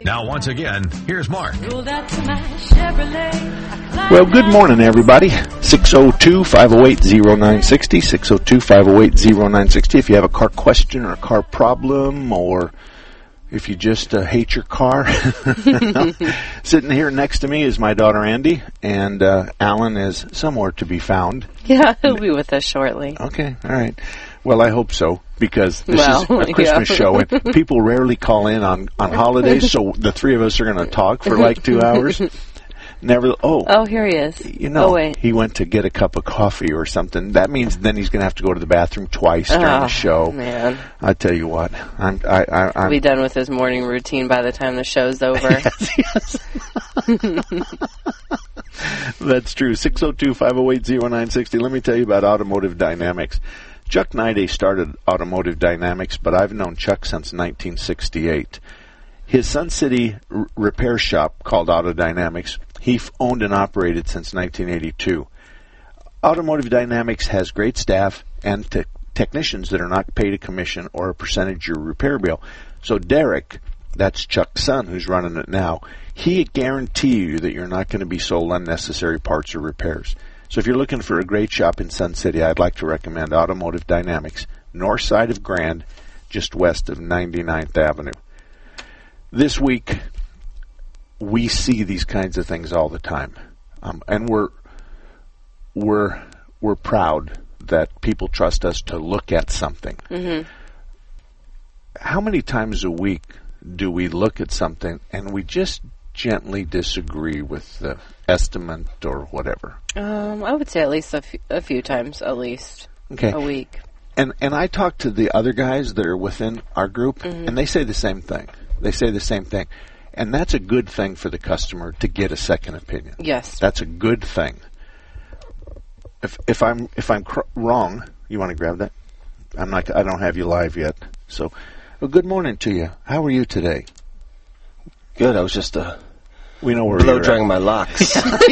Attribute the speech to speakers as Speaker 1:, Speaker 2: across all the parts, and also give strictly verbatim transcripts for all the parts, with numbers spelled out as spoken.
Speaker 1: Now, once again, here's Mark.
Speaker 2: Well,
Speaker 3: good morning, everybody. six oh two, five oh eight, oh nine six oh, six oh two, five oh eight, oh nine six oh. If you have a car question or a car problem, or if you just uh, hate your car. Sitting here next to me is my daughter, Andy, and uh, Alan is somewhere to be found.
Speaker 4: Yeah, he'll be with us shortly.
Speaker 3: Okay, all right. Well, I hope so, because this
Speaker 4: well,
Speaker 3: is a Christmas
Speaker 4: yeah.
Speaker 3: show, and people rarely call in on, on holidays, so the three of us are going to talk for like two hours. Never. Oh,
Speaker 4: oh, here he is.
Speaker 3: You know,
Speaker 4: oh, wait.
Speaker 3: He went to get a cup of coffee or something. That means then he's going to have to go to the bathroom twice during
Speaker 4: oh,
Speaker 3: the show.
Speaker 4: Man,
Speaker 3: I tell you what, I'm. I, I, I'm
Speaker 4: He'll be done with his morning routine by the time the show's over.
Speaker 3: yes, yes. That's true. six oh two, five oh eight, oh nine six oh. Let me tell you about Automotive Dynamics. Chuck Nide started Automotive Dynamics, but I've known Chuck since nineteen sixty-eight. His Sun City r- repair shop called Auto Dynamics, he f- owned and operated since nineteen eighty-two. Automotive Dynamics has great staff and te- technicians that are not paid a commission or a percentage of your repair bill. So Derek, that's Chuck's son who's running it now, he guarantee you that you're not going to be sold unnecessary parts or repairs. So if you're looking for a great shop in Sun City, I'd like to recommend Automotive Dynamics, north side of Grand, just west of ninety-ninth Avenue. This week, we see these kinds of things all the time, um, and we're we're we're proud that people trust us to look at something.
Speaker 4: Mm-hmm.
Speaker 3: How many times a week do we look at something and we just gently disagree with the estimate or whatever?
Speaker 4: Um, I would say at least a, f- a few times, at least
Speaker 3: okay.
Speaker 4: a week.
Speaker 3: And and I talk to the other guys that are within our group,
Speaker 4: mm-hmm.
Speaker 3: and they say the same thing. They say the same thing. And that's a good thing for the customer to get a second opinion.
Speaker 4: Yes.
Speaker 3: That's a good thing. If if I'm if I'm cr- wrong, you want to grab that? I'm not. I don't have you live yet. So, well, good morning to you. How are you today?
Speaker 5: Good. I was just uh,
Speaker 3: we know where
Speaker 5: blow
Speaker 3: you're
Speaker 5: drying
Speaker 3: at.
Speaker 5: my locks.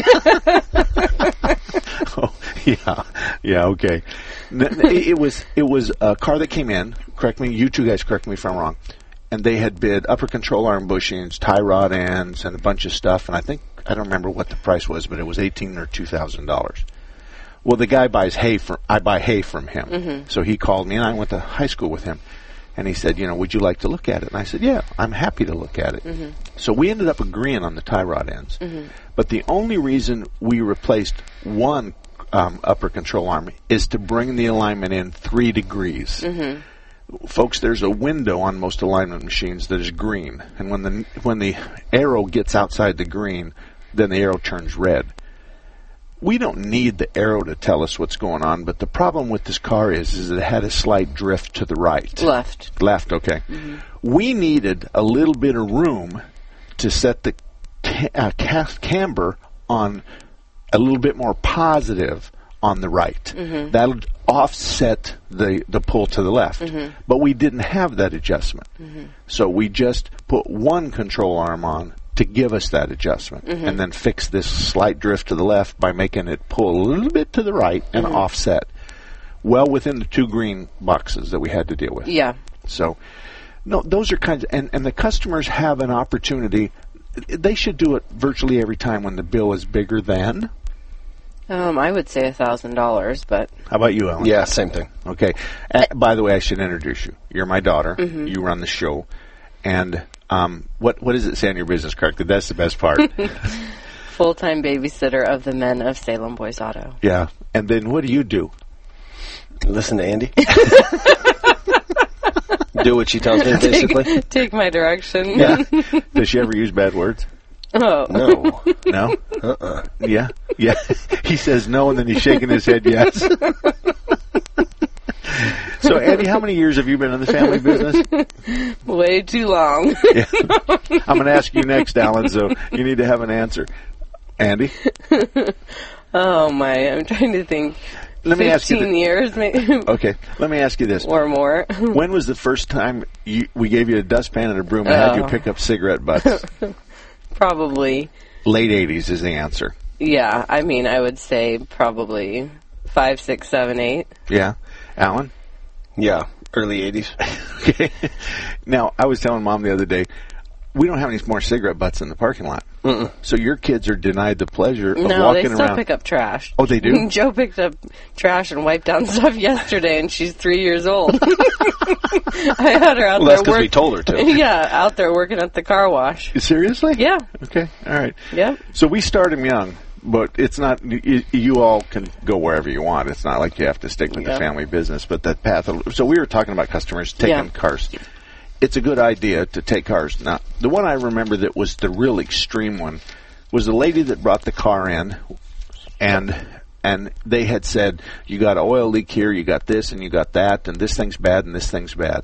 Speaker 3: Oh, yeah, yeah, okay. It was it was a car that came in. Correct me, you two guys. Correct me if I'm wrong. And they had bid upper control arm bushings, tie rod ends, and a bunch of stuff. And I think I don't remember what the price was, but it was eighteen or two thousand dollars. Well, the guy buys hay from. I buy hay from him.
Speaker 4: Mm-hmm.
Speaker 3: So he called me, and I went to high school with him. And he said, you know, would you like to look at it? And I said, yeah, I'm happy to look at it.
Speaker 4: Mm-hmm.
Speaker 3: So we ended up agreeing on the tie rod ends.
Speaker 4: Mm-hmm.
Speaker 3: But the only reason we replaced one um, upper control arm is to bring the alignment in three degrees.
Speaker 4: Mm-hmm.
Speaker 3: Folks, there's a window on most alignment machines that is green. And when the when the arrow gets outside the green, then the arrow turns red. We don't need the arrow to tell us what's going on, but the problem with this car is, is it had a slight drift to the right.
Speaker 4: Left.
Speaker 3: Left, okay.
Speaker 4: Mm-hmm.
Speaker 3: We needed a little bit of room to set the ca- uh, cast camber on a little bit more positive on the right.
Speaker 4: Mm-hmm.
Speaker 3: That'll offset the, the pull to the left.
Speaker 4: Mm-hmm.
Speaker 3: But we didn't have that adjustment.
Speaker 4: Mm-hmm.
Speaker 3: So we just put one control arm on to give us that adjustment,
Speaker 4: mm-hmm.
Speaker 3: and then fix this slight drift to the left by making it pull a little bit to the right and
Speaker 4: mm-hmm.
Speaker 3: offset. Well within the two green boxes that we had to deal with.
Speaker 4: Yeah.
Speaker 3: So, no, those are kinds of, and, and the customers have an opportunity. They should do it virtually every time when the bill is bigger than.
Speaker 4: Um, I would say a thousand dollars, but
Speaker 3: How about you, Alan?
Speaker 5: Yeah, same thing.
Speaker 3: Okay. Uh, by the way, I should introduce you. You're my daughter.
Speaker 4: Mm-hmm.
Speaker 3: You run the show. And um, what what does it say on your business card? 'Cause that's the best part.
Speaker 4: full-time babysitter of the men of Salem Boys Auto.
Speaker 3: Yeah. And then what do you do?
Speaker 5: Listen to Andy. Do what she tells me, basically.
Speaker 4: Take, take my direction.
Speaker 3: Yeah. Does she ever use bad words?
Speaker 4: Oh.
Speaker 5: No.
Speaker 3: No?
Speaker 5: Uh-uh.
Speaker 3: Yeah? Yeah. He says no, and then he's shaking his head yes. So, Andy, how many years have you been in the family business?
Speaker 4: Way too long.
Speaker 3: Yeah. I'm going to ask you next, Alan, so you need to have an answer. Andy?
Speaker 4: Oh, my. I'm trying to think.
Speaker 3: Let me ask you
Speaker 4: fifteen
Speaker 3: th-
Speaker 4: years, maybe.
Speaker 3: Okay. Let me ask you this.
Speaker 4: Or more.
Speaker 3: When was the first time you, we gave you a dustpan and a broom and
Speaker 4: Oh.
Speaker 3: had you pick up cigarette butts?
Speaker 4: Probably.
Speaker 3: Late eighties is the answer.
Speaker 4: Yeah, I mean, I would say probably five, six, seven, eight.
Speaker 3: Yeah. Alan?
Speaker 5: Yeah, early eighties.
Speaker 3: Okay. Now, I was telling Mom the other day, we don't have any more cigarette butts in the parking lot.
Speaker 5: Mm-mm.
Speaker 3: So your kids are denied the pleasure of
Speaker 4: no,
Speaker 3: walking
Speaker 4: they still
Speaker 3: around.
Speaker 4: pick up trash.
Speaker 3: Oh, they do?
Speaker 4: Joe picked up trash and wiped down stuff yesterday, and she's three years old. I had her out
Speaker 5: Well,
Speaker 4: there
Speaker 5: that's because
Speaker 4: work-
Speaker 5: we told her to.
Speaker 4: Yeah, out there working at the car wash.
Speaker 3: Seriously?
Speaker 4: Yeah.
Speaker 3: Okay, all right.
Speaker 4: Yep.
Speaker 3: So we start them young, but it's not, you, you all can go wherever you want. It's not like you have to stick with
Speaker 4: Yeah.
Speaker 3: the family business, but that path. Of, so we were talking about customers taking
Speaker 4: Yeah.
Speaker 3: cars. It's a good idea to take cars. Now, the one I remember that was the real extreme one was the lady that brought the car in, and and they had said, you got an oil leak here, you got this, and you got that, and this thing's bad, and this thing's bad.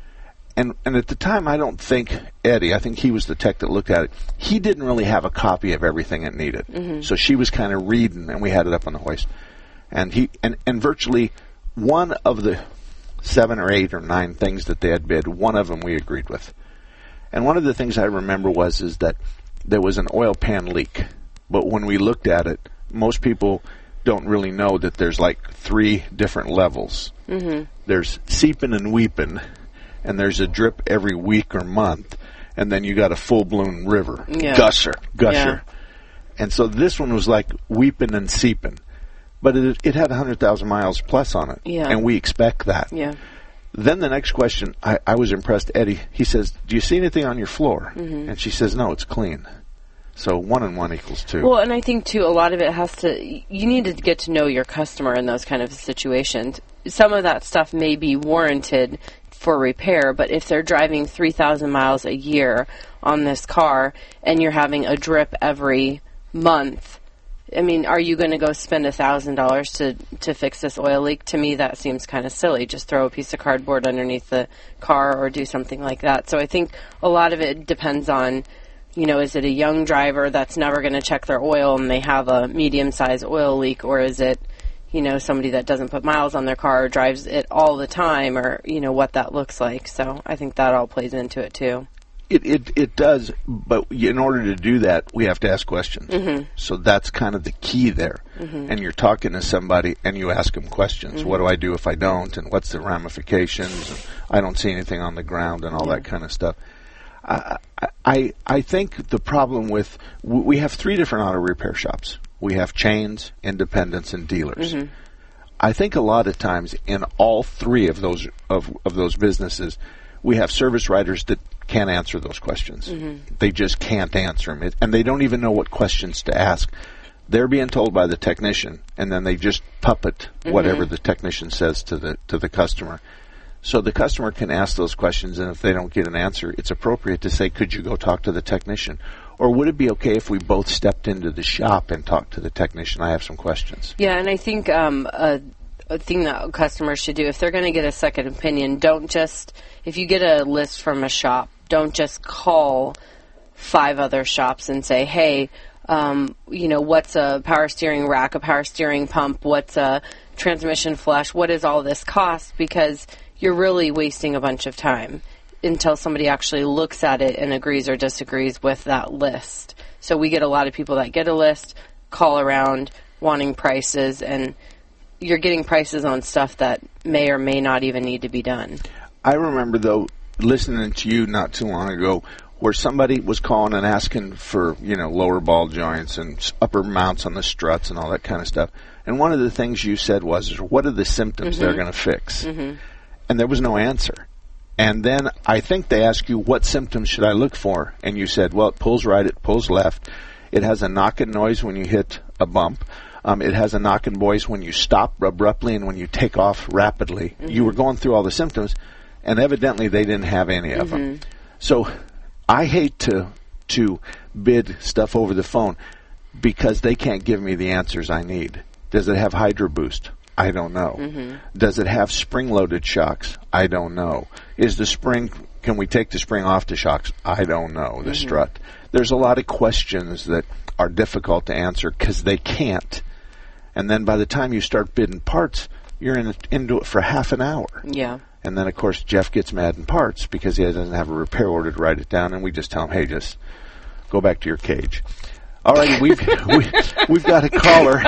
Speaker 3: And and at the time, I don't think Eddie, I think he was the tech that looked at it, he didn't really have a copy of everything it needed. Mm-hmm. So she was kind of reading, and we had it up on the hoist. And he and, and virtually one of the seven or eight or nine things that they had bid, one of them we agreed with. And one of the things I remember was is that there was an oil pan leak. But when we looked at it, most people don't really know that there's like three different levels. Mm-hmm. There's seeping and weeping, and there's a drip every week or month, and then you got a full-blown river.
Speaker 4: Yeah.
Speaker 3: Gusher. Gusher.
Speaker 4: Yeah.
Speaker 3: And so this one was like weeping and seeping. But it, it had one hundred thousand miles plus on it.
Speaker 4: Yeah.
Speaker 3: And we expect that.
Speaker 4: Yeah.
Speaker 3: Then the next question, I, I was impressed, Eddie, he says, do you see anything on your floor?
Speaker 4: Mm-hmm.
Speaker 3: And she says, no, it's clean. So one and one equals two.
Speaker 4: Well, and I think, too, a lot of it has to, you need to get to know your customer in those kind of situations. Some of that stuff may be warranted for repair, but if they're driving three thousand miles a year on this car and you're having a drip every month, I mean, are you going to go spend one thousand dollars to to fix this oil leak? To me, that seems kind of silly. Just throw a piece of cardboard underneath the car or do something like that. So I think a lot of it depends on, you know, is it a young driver that's never going to check their oil and they have a medium-sized oil leak, or is it, you know, somebody that doesn't put miles on their car or drives it all the time, or, you know, what that looks like. So I think that all plays into it, too.
Speaker 3: It, it it does, but in order to do that, we have to ask questions. Mm-hmm. So that's kind of the key there. Mm-hmm. And you're talking to somebody, and you ask them questions. Mm-hmm. What do I do if I don't? And what's the ramifications? And I don't see anything on the ground, and all yeah. that kind of stuff. I, I I think the problem with we have three different auto repair shops. We have chains, independents, and dealers. Mm-hmm. I think a lot of times in all three of those of of those businesses, we have service writers that can't answer those questions. Mm-hmm. They just can't answer them, it, and they don't even know what questions to ask. They're being told by the technician, and then they just puppet mm-hmm. whatever the technician says to the to the customer. So the customer can ask those questions, and if they don't get an answer, it's appropriate to say, could you go talk to the technician? Or would it be okay if we both stepped into the shop and talked to the technician? I have some questions.
Speaker 4: Yeah, and I think um, a, a thing that customers should do, if they're going to get a second opinion, don't just, if you get a list from a shop, don't just call five other shops and say, hey, um, you know, what's a power steering rack, a power steering pump, what's a transmission flush, what does all this cost? Because you're really wasting a bunch of time until somebody actually looks at it and agrees or disagrees with that list. So we get a lot of people that get a list, call around wanting prices, and you're getting prices on stuff that may or may not even need to be done.
Speaker 3: I remember, though, listening to you not too long ago, where somebody was calling and asking for, you know, lower ball joints and upper mounts on the struts and all that kind of stuff. And one of the things you said was, what are the symptoms mm-hmm. they're going to fix? Mm-hmm. And there was no answer. And then I think they asked you, what symptoms should I look for? And you said, well, it pulls right, it pulls left. It has a knocking noise when you hit a bump. Um, it has a knocking noise when you stop abruptly and when you take off rapidly. Mm-hmm. You were going through all the symptoms, and evidently they didn't have any of mm-hmm. them. So I hate to to bid stuff over the phone because they can't give me the answers I need. Does it have Hydro Boost? I don't know. Mm-hmm. Does it have spring-loaded shocks? I don't know. Is the spring, can we take the spring off the shocks? I don't know. The mm-hmm. strut. There's a lot of questions that are difficult to answer because they can't. And then by the time you start bidding parts, you're in, into it for half an hour.
Speaker 4: Yeah.
Speaker 3: And then, of course, Jeff gets mad in parts because he doesn't have a repair order to write it down, and we just tell him, hey, just go back to your cage. All right, we've we, we've got a caller.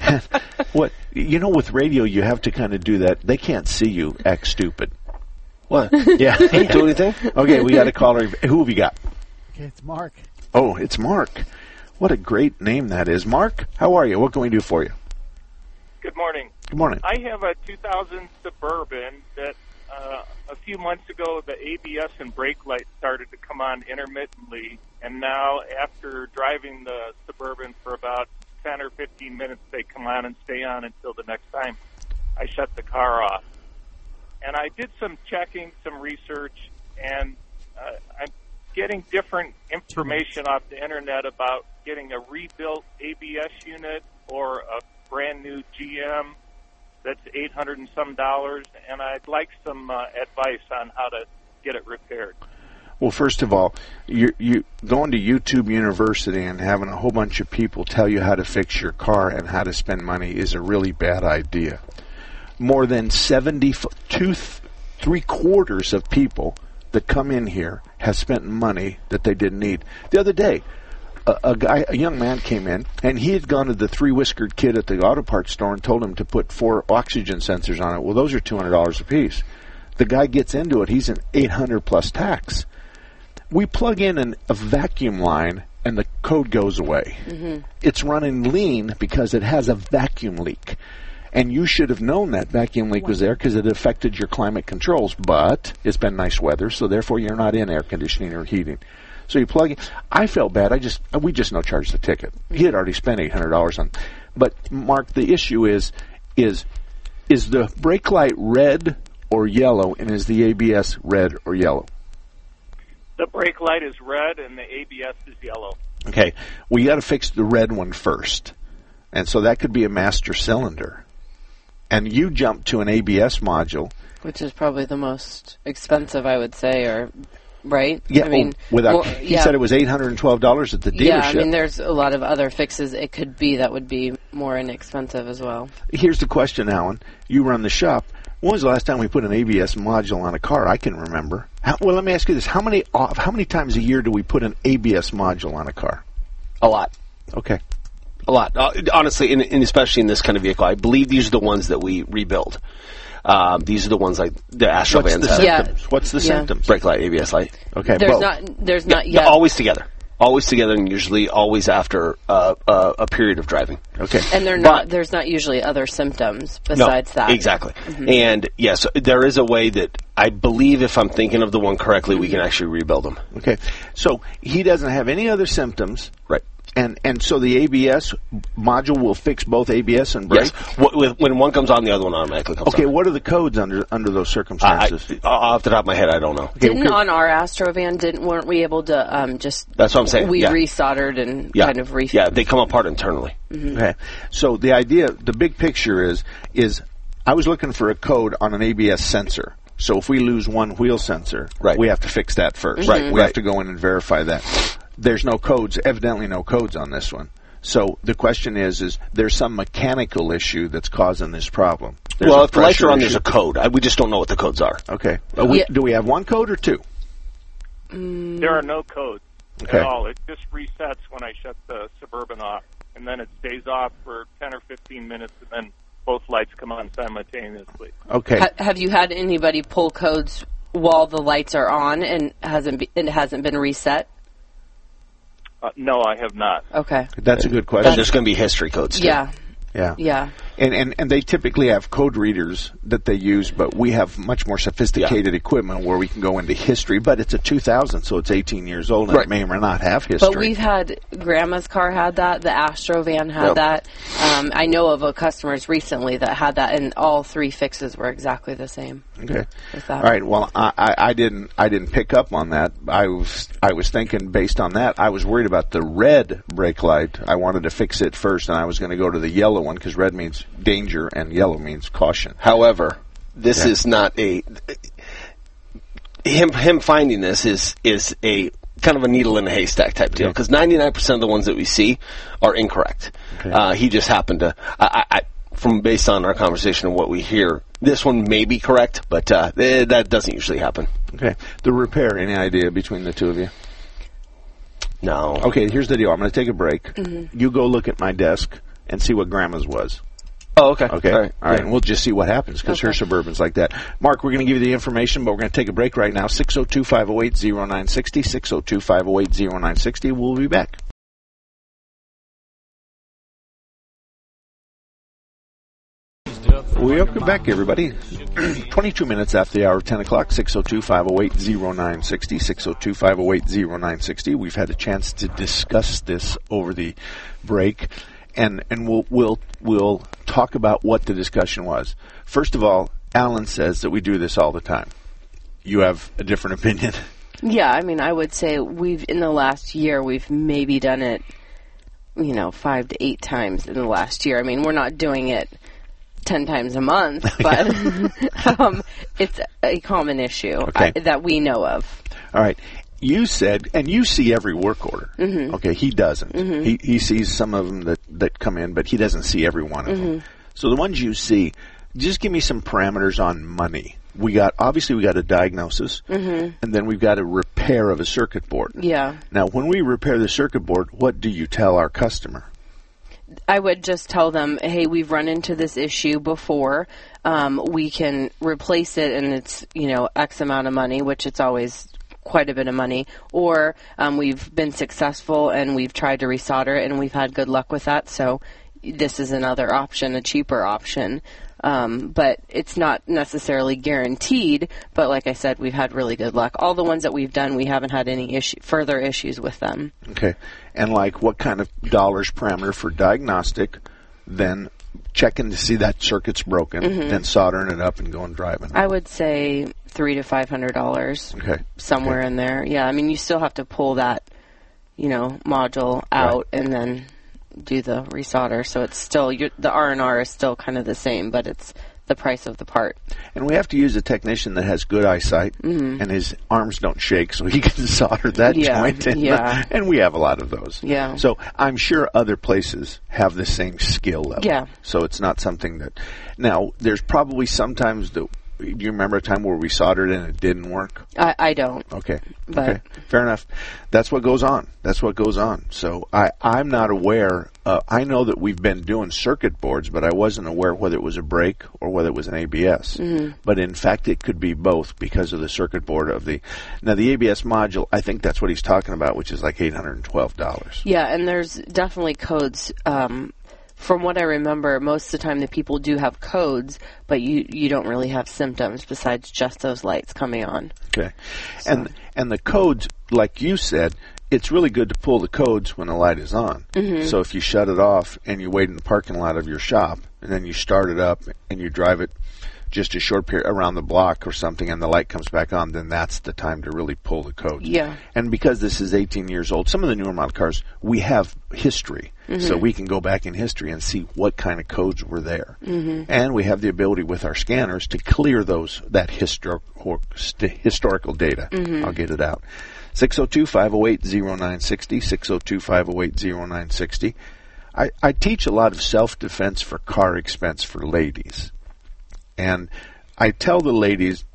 Speaker 3: What you know, with radio, you have to kind of do that. They can't see you act stupid.
Speaker 5: What? Yeah, can't do anything.
Speaker 3: Okay, we got a caller. Who have you got?
Speaker 2: Okay, it's Mark.
Speaker 3: Oh, it's Mark. What a great name that is. Mark, how are you? What can we do for you?
Speaker 6: Good morning.
Speaker 3: Good morning.
Speaker 6: I have a two thousand Suburban that uh, a few months ago the A B S and brake lights started to come on intermittently, and now after driving the Suburban for about ten or fifteen minutes, they come on and stay on until the next time I shut the car off. And I did some checking, some research, and uh, I'm getting different information off the internet about getting a rebuilt A B S unit or a brand new G M that's eight hundred and some dollars, and I'd like some uh, advice on how to get it repaired.
Speaker 3: Well, first of all, you you going to YouTube University and having a whole bunch of people tell you how to fix your car and how to spend money is a really bad idea. More than seventy-two, three quarters of people that come in here have spent money that they didn't need. The other day, a, a guy, a young man came in, and he had gone to the three-whiskered kid at the auto parts store and told him to put four oxygen sensors on it. Well, those are two hundred dollars a piece. The guy gets into it. He's an eight hundred plus tax. We plug in an, a vacuum line, and the code goes away. Mm-hmm. It's running lean because it has a vacuum leak. And you should have known that vacuum leak was there because it affected your climate controls. But it's been nice weather, so therefore you're not in air conditioning or heating. So you plug in. I felt bad. I just we just no charge the ticket. He had already spent eight hundred dollars on. But Mark, the issue is is is the brake light red or yellow, and is the A B S red or yellow?
Speaker 6: The brake light is red and the A B S is yellow.
Speaker 3: Okay, we got to fix the red one first, and so that could be a master cylinder. And you jump to an A B S module,
Speaker 4: which is probably the most expensive, I would say, or right?
Speaker 3: Yeah,
Speaker 4: I mean,
Speaker 3: oh, without
Speaker 4: well,
Speaker 3: he
Speaker 4: yeah.
Speaker 3: said it was eight hundred and twelve dollars at the dealership.
Speaker 4: Yeah, I mean, there's a lot of other fixes it could be that would be more inexpensive as well.
Speaker 3: Here's the question, Alan. You run the shop. When was the last time we put an A B S module on a car? I can remember. How, well, let me ask you this: how many how many times a year do we put an A B S module on a car?
Speaker 5: A lot.
Speaker 3: Okay.
Speaker 5: A lot. Uh, honestly, and, and especially in this kind of vehicle, I believe these are the ones that we rebuild. Um, these are the ones like the Astro
Speaker 3: What's
Speaker 5: vans
Speaker 3: the
Speaker 5: have.
Speaker 3: symptoms?
Speaker 4: Yeah.
Speaker 3: What's the
Speaker 4: Yeah.
Speaker 3: symptoms?
Speaker 5: Brake light, A B S light.
Speaker 3: Okay.
Speaker 4: There's
Speaker 3: both.
Speaker 4: not. There's not
Speaker 5: Yeah,
Speaker 4: yet.
Speaker 5: always together. Always together, and usually always after uh, uh, a period of driving.
Speaker 3: Okay.
Speaker 4: And they're
Speaker 5: But-
Speaker 4: not. There's not usually other symptoms besides
Speaker 5: no,
Speaker 4: that.
Speaker 5: Exactly. Mm-hmm. And yes, there is a way that I believe, if I'm thinking of the one correctly, we can actually rebuild them.
Speaker 3: Okay. So he doesn't have any other symptoms.
Speaker 5: Right.
Speaker 3: And and so the A B S module will fix both A B S and brake?
Speaker 5: Yes. Wh- with- When one comes on, the other one automatically comes
Speaker 3: Okay,
Speaker 5: on.
Speaker 3: what are the codes under under those
Speaker 5: I,
Speaker 3: circumstances?
Speaker 5: I, off the top of my head, I don't know.
Speaker 3: Okay,
Speaker 4: Didn't
Speaker 3: okay.
Speaker 4: on our Astrovan, didn't weren't we able to um, just?
Speaker 5: That's what I'm saying.
Speaker 4: We
Speaker 5: yeah.
Speaker 4: resoldered and
Speaker 5: yeah.
Speaker 4: kind of re.
Speaker 5: Yeah, they come apart internally.
Speaker 3: Okay. So the idea, the big picture is, is I was looking for a code on an A B S sensor. So if we lose one wheel sensor,
Speaker 5: Right.
Speaker 3: we have to fix that first.
Speaker 5: Right,
Speaker 3: We
Speaker 5: right.
Speaker 3: have to go in and verify that. There's no codes, evidently no codes on this one. So the question is, is there's some mechanical issue that's causing this problem? There's
Speaker 5: well,
Speaker 3: a
Speaker 5: if the lights
Speaker 3: pressure
Speaker 5: are on,
Speaker 3: issue.
Speaker 5: there's a code. I, we just don't know what the codes are.
Speaker 3: Okay. Uh, we,
Speaker 4: Yeah.
Speaker 3: Do we have one code or two?
Speaker 6: There are no codes
Speaker 3: Okay.
Speaker 6: at all. It just resets when I shut the Suburban off, and then it stays off for ten or fifteen minutes, and then both lights come on simultaneously.
Speaker 3: Okay.
Speaker 4: Ha- have you had anybody pull codes while the lights are on and hasn't be- it hasn't been reset?
Speaker 6: Uh, no, I have not.
Speaker 4: Okay.
Speaker 3: That's a good
Speaker 5: And
Speaker 3: question.
Speaker 5: there's going to be history codes, too.
Speaker 4: Yeah.
Speaker 3: Yeah.
Speaker 4: Yeah.
Speaker 3: And, and and they typically have code readers that they use, but we have much more sophisticated equipment where we can go into history. But it's a two thousand, so it's eighteen years old, and
Speaker 5: Right.
Speaker 3: it may or may not have history.
Speaker 4: But we've had Grandma's car had that. The Astrovan had
Speaker 5: Yep.
Speaker 4: that. Um, I know of a customers recently that had that, and all three fixes were exactly the same.
Speaker 3: Okay.
Speaker 4: With that.
Speaker 3: All right. Well, I, I, I didn't I didn't pick up on that. I was I was thinking based on that. I was worried about the red brake light. I wanted to fix it first, and I was going to go to the yellow one because red means danger and yellow means caution.
Speaker 5: However, this
Speaker 3: Yeah.
Speaker 5: is not a him. Him finding this is is a kind of a needle in a haystack type deal
Speaker 3: Okay.
Speaker 5: because ninety-nine percent of the ones that we see are incorrect.
Speaker 3: Okay.
Speaker 5: Uh, he just happened to. I, I, I, from based on our conversation and what we hear, this one may be correct, but uh, eh, that doesn't usually happen.
Speaker 3: Okay. The repair. Any idea between the two of you?
Speaker 5: No.
Speaker 3: Okay. Here's the deal. I'm going to take a break.
Speaker 4: Mm-hmm.
Speaker 3: You go look at my desk and see what Grandma's was.
Speaker 5: Oh, okay.
Speaker 3: Okay.
Speaker 5: All right.
Speaker 3: All right.
Speaker 5: Yeah.
Speaker 3: And we'll just see what happens because
Speaker 4: Okay.
Speaker 3: her Suburban's like that. Mark, we're going to give you the information, but we're going to take a break right now. six oh two, five oh eight, oh nine six oh. six oh two, five oh eight, oh nine six oh. We'll be back. Welcome back, everybody. twenty-two minutes after the hour of ten o'clock, six oh two, five oh eight, oh nine six oh, six oh two, five oh eight, oh nine six oh. We've had a chance to discuss this over the break, and, and we'll, we'll, we'll talk about what the discussion was. First of all, Alan says that we do this all the time. You have a different opinion?
Speaker 4: Yeah, I mean, I would say we've, in the last year, we've maybe done it, you know, five to eight times in the last year. I mean, we're not doing it ten times a month, but um, it's a common issue
Speaker 3: Okay.
Speaker 4: I, that we know of.
Speaker 3: All right. You said, and you see every work order. Mm-hmm. Okay, he doesn't. Mm-hmm. He he sees some of them that, that come in, but he doesn't see every one of mm-hmm. them. So the ones you see, just give me some parameters on money. We got, obviously we got a diagnosis, mm-hmm. and then we've got a repair of a circuit board.
Speaker 4: Yeah.
Speaker 3: Now, when we repair the circuit board, what do you tell our customer?
Speaker 4: I would just tell them, hey, we've run into this issue before. Um, we can replace it, and it's, you know, X amount of money, which it's always quite a bit of money. Or um, we've been successful, and we've tried to resolder it, and we've had good luck with that. So this is another option, a cheaper option. Um, but it's not necessarily guaranteed. But like I said, we've had really good luck. All the ones that we've done, we haven't had any issue, further issues with them.
Speaker 3: Okay. And like what kind of dollars parameter for diagnostic, then checking to see that circuit's broken, mm-hmm. then soldering it up and going driving?
Speaker 4: I would say three to five hundred dollars.
Speaker 3: Okay.
Speaker 4: Somewhere
Speaker 3: okay.
Speaker 4: in there. Yeah, I mean, you still have to pull that, you know, module out
Speaker 3: right.
Speaker 4: and then do the resolder, so it's still you're, the R and R is still kind of the same, but it's the price of the part.
Speaker 3: And we have to use a technician that has good eyesight, mm-hmm. and his arms don't shake, so he can solder that
Speaker 4: yeah,
Speaker 3: joint. And,
Speaker 4: yeah.
Speaker 3: and we have a lot of those.
Speaker 4: Yeah.
Speaker 3: So I'm sure other places have the same skill level.
Speaker 4: Yeah.
Speaker 3: So it's not something that. Now, there's probably sometimes that. Do you remember a time where we soldered and it didn't work?
Speaker 4: I, I don't.
Speaker 3: Okay.
Speaker 4: But
Speaker 3: okay. Fair enough. That's what goes on. That's what goes on. So I, I'm not aware. Uh, I know that we've been doing circuit boards, but I wasn't aware whether it was a brake or whether it was an A B S. Mm-hmm. But in fact, it could be both because of the circuit board of the. Now, the A B S module, I think that's what he's talking about, which is like eight hundred twelve dollars.
Speaker 4: Yeah, and there's definitely codes. Um, From what I remember, most of the time the people do have codes, but you, you don't really have symptoms besides just those lights coming on.
Speaker 3: Okay.
Speaker 4: So.
Speaker 3: And and the codes, like you said, it's really good to pull the codes when the light is on. Mm-hmm. So if you shut it off and you wait in the parking lot of your shop, and then you start it up and you drive it just a short period around the block or something, and the light comes back on, then that's the time to really pull the codes.
Speaker 4: Yeah.
Speaker 3: And because this is eighteen years old, some of the newer model cars, we have history. Mm-hmm. So we can go back in history and see what kind of codes were there. Mm-hmm. And we have the ability with our scanners to clear those that histor- historical data. Mm-hmm. I'll get it out. six oh two, five oh eight, oh nine six oh, six oh two, five oh eight, oh nine six oh. I, I teach a lot of self-defense for car expense for ladies. And I tell the ladies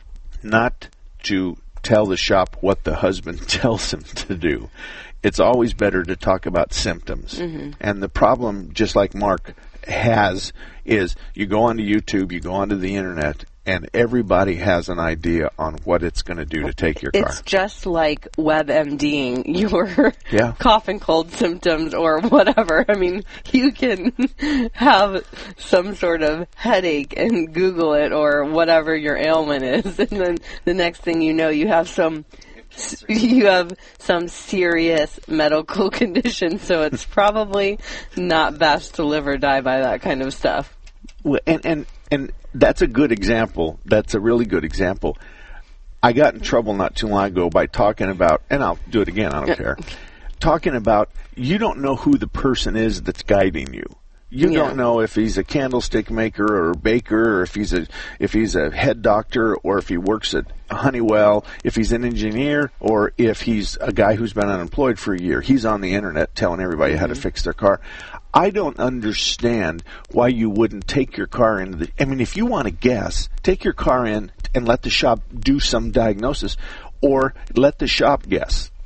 Speaker 3: not to tell the shop what the husband tells them to do. It's always better to talk about symptoms. Mm-hmm. And the problem, just like Mark has, is you go onto YouTube, you go onto the Internet, and everybody has an idea on what it's going to do to take your car.
Speaker 4: It's just like WebMDing your
Speaker 3: yeah.
Speaker 4: cough and cold symptoms or whatever. I mean, you can have some sort of headache and Google it or whatever your ailment is, and then the next thing you know, you have some you have some serious medical condition. So it's probably not best to live or die by that kind of stuff.
Speaker 3: Well, and and and that's a good example. That's a really good example. I got in trouble not too long ago by talking about, and I'll do it again, I don't care, talking about you don't know who the person is that's guiding you. You
Speaker 4: yeah.
Speaker 3: don't know if he's a candlestick maker or a baker, or if he's a if he's a head doctor, or if he works at Honeywell, if he's an engineer, or if he's a guy who's been unemployed for a year. He's on the Internet telling everybody mm-hmm. how to fix their car. I don't understand why you wouldn't take your car into the... I mean, if you want to guess, take your car in and let the shop do some diagnosis, or let the shop guess.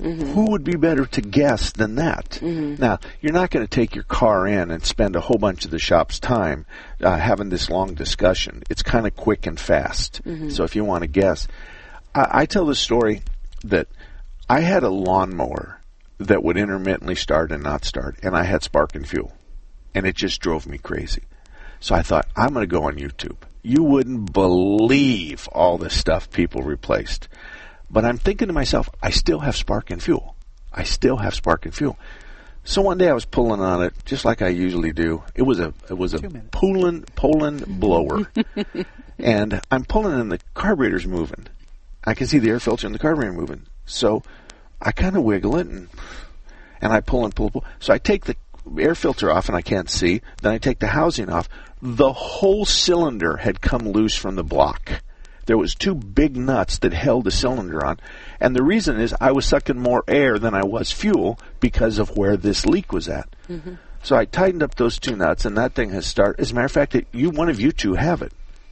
Speaker 4: Mm-hmm.
Speaker 3: Who would be better to guess than that?
Speaker 4: Mm-hmm.
Speaker 3: Now, you're not going to take your car in and spend a whole bunch of the shop's time uh, having this long discussion. It's kind of quick and fast.
Speaker 4: Mm-hmm.
Speaker 3: So if you want to guess, I, I tell the story that I had a lawnmower that would intermittently start and not start, and I had spark and fuel, and it just drove me crazy. So I thought, I'm going to go on YouTube. You wouldn't believe all the stuff people replaced. But I'm thinking to myself, I still have spark and fuel. I still have spark and fuel. So one day I was pulling on it, just like I usually do. It was a it was a Poland Poland blower, and I'm pulling and the carburetor's moving. I can see the air filter and the carburetor moving. So I kind of wiggle it and and I pull and pull and pull. So I take the air filter off and I can't see. Then I take the housing off. The whole cylinder had come loose from the block. There was two big nuts that held the cylinder on. And the reason is I was sucking more air than I was fuel because of where this leak was at. Mm-hmm. So I tightened up those two nuts, and that thing has started. As a matter of fact, it, you one of you two have it.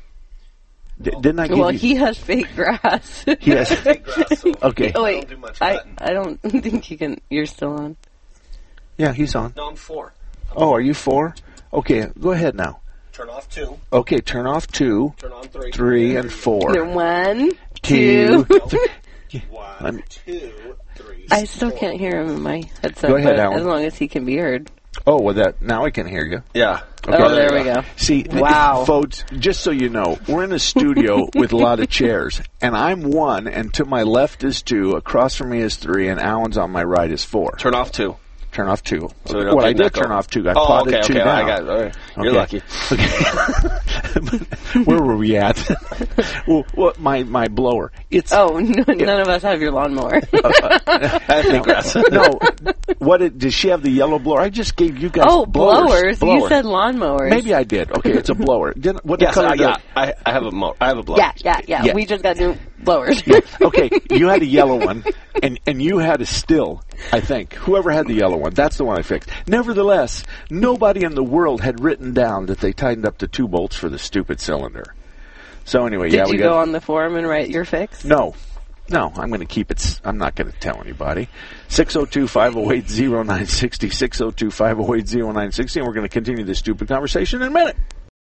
Speaker 3: D- didn't I give
Speaker 4: well,
Speaker 3: you...
Speaker 4: he has fake grass.
Speaker 3: He has
Speaker 5: fake grass. So
Speaker 3: okay.
Speaker 4: Oh, wait.
Speaker 5: I don't do much
Speaker 4: I,
Speaker 5: cutting.
Speaker 4: I don't think you can. You're still on.
Speaker 3: Yeah, he's on.
Speaker 5: No, I'm four.
Speaker 3: Oh, are you four? Okay, go ahead now.
Speaker 5: Turn off two.
Speaker 3: Okay, turn off two,
Speaker 5: Turn on three.
Speaker 3: three, and four.
Speaker 4: There, one,
Speaker 3: Two.
Speaker 4: two.
Speaker 3: th-
Speaker 5: One, two, three.
Speaker 4: I still can't hear him in my headset.
Speaker 3: Go ahead,
Speaker 4: but
Speaker 3: Alan.
Speaker 4: as long as he can be heard.
Speaker 3: Oh, well, that now I can hear you.
Speaker 5: Yeah.
Speaker 3: Okay.
Speaker 4: Oh, there we go.
Speaker 3: See, th-
Speaker 4: Wow.
Speaker 3: folks, just so you know, we're in a studio with a lot of chairs, and I'm one, and to my left is two, across from me is three, and Alan's on my right is four.
Speaker 5: Turn off two.
Speaker 3: Turn off two.
Speaker 5: So we don't
Speaker 3: well, I
Speaker 5: get
Speaker 3: did
Speaker 5: an echo.
Speaker 3: turn off two. I
Speaker 5: Oh,
Speaker 3: plotted
Speaker 5: okay,
Speaker 3: two
Speaker 5: okay.
Speaker 3: down.
Speaker 5: I got it. All right. You're
Speaker 3: Okay.
Speaker 5: lucky.
Speaker 3: Where were we at? well, well, my my blower. It's
Speaker 4: Oh, no, none of us have your lawnmower.
Speaker 5: I have fake grass.
Speaker 3: no. What it, does she have the yellow blower? I just gave you guys
Speaker 4: oh,
Speaker 3: blowers.
Speaker 4: blowers. You said lawnmowers.
Speaker 3: Maybe I did. Okay, it's a blower. Didn't, what
Speaker 5: Yes,
Speaker 3: color
Speaker 5: I,
Speaker 3: did-
Speaker 5: yeah. I, I have a mo- I have a blower.
Speaker 4: Yeah, yeah, yeah,
Speaker 3: Yeah.
Speaker 4: We just got new blowers.
Speaker 3: Okay, you had a yellow one, and, and you had a still, I think. Whoever had the yellow one, that's the one I fixed. Nevertheless, nobody in the world had written down that they tightened up the two bolts for the stupid cylinder. So anyway,
Speaker 4: Did
Speaker 3: yeah, we
Speaker 4: you
Speaker 3: got...
Speaker 4: go on the forum and write your fix?
Speaker 3: No. No, I'm going to keep it. s- I'm not going to tell anybody. six oh two, five oh eight, oh nine six oh, six oh two, five oh eight, oh nine six oh, and we're going to continue this stupid conversation in a minute.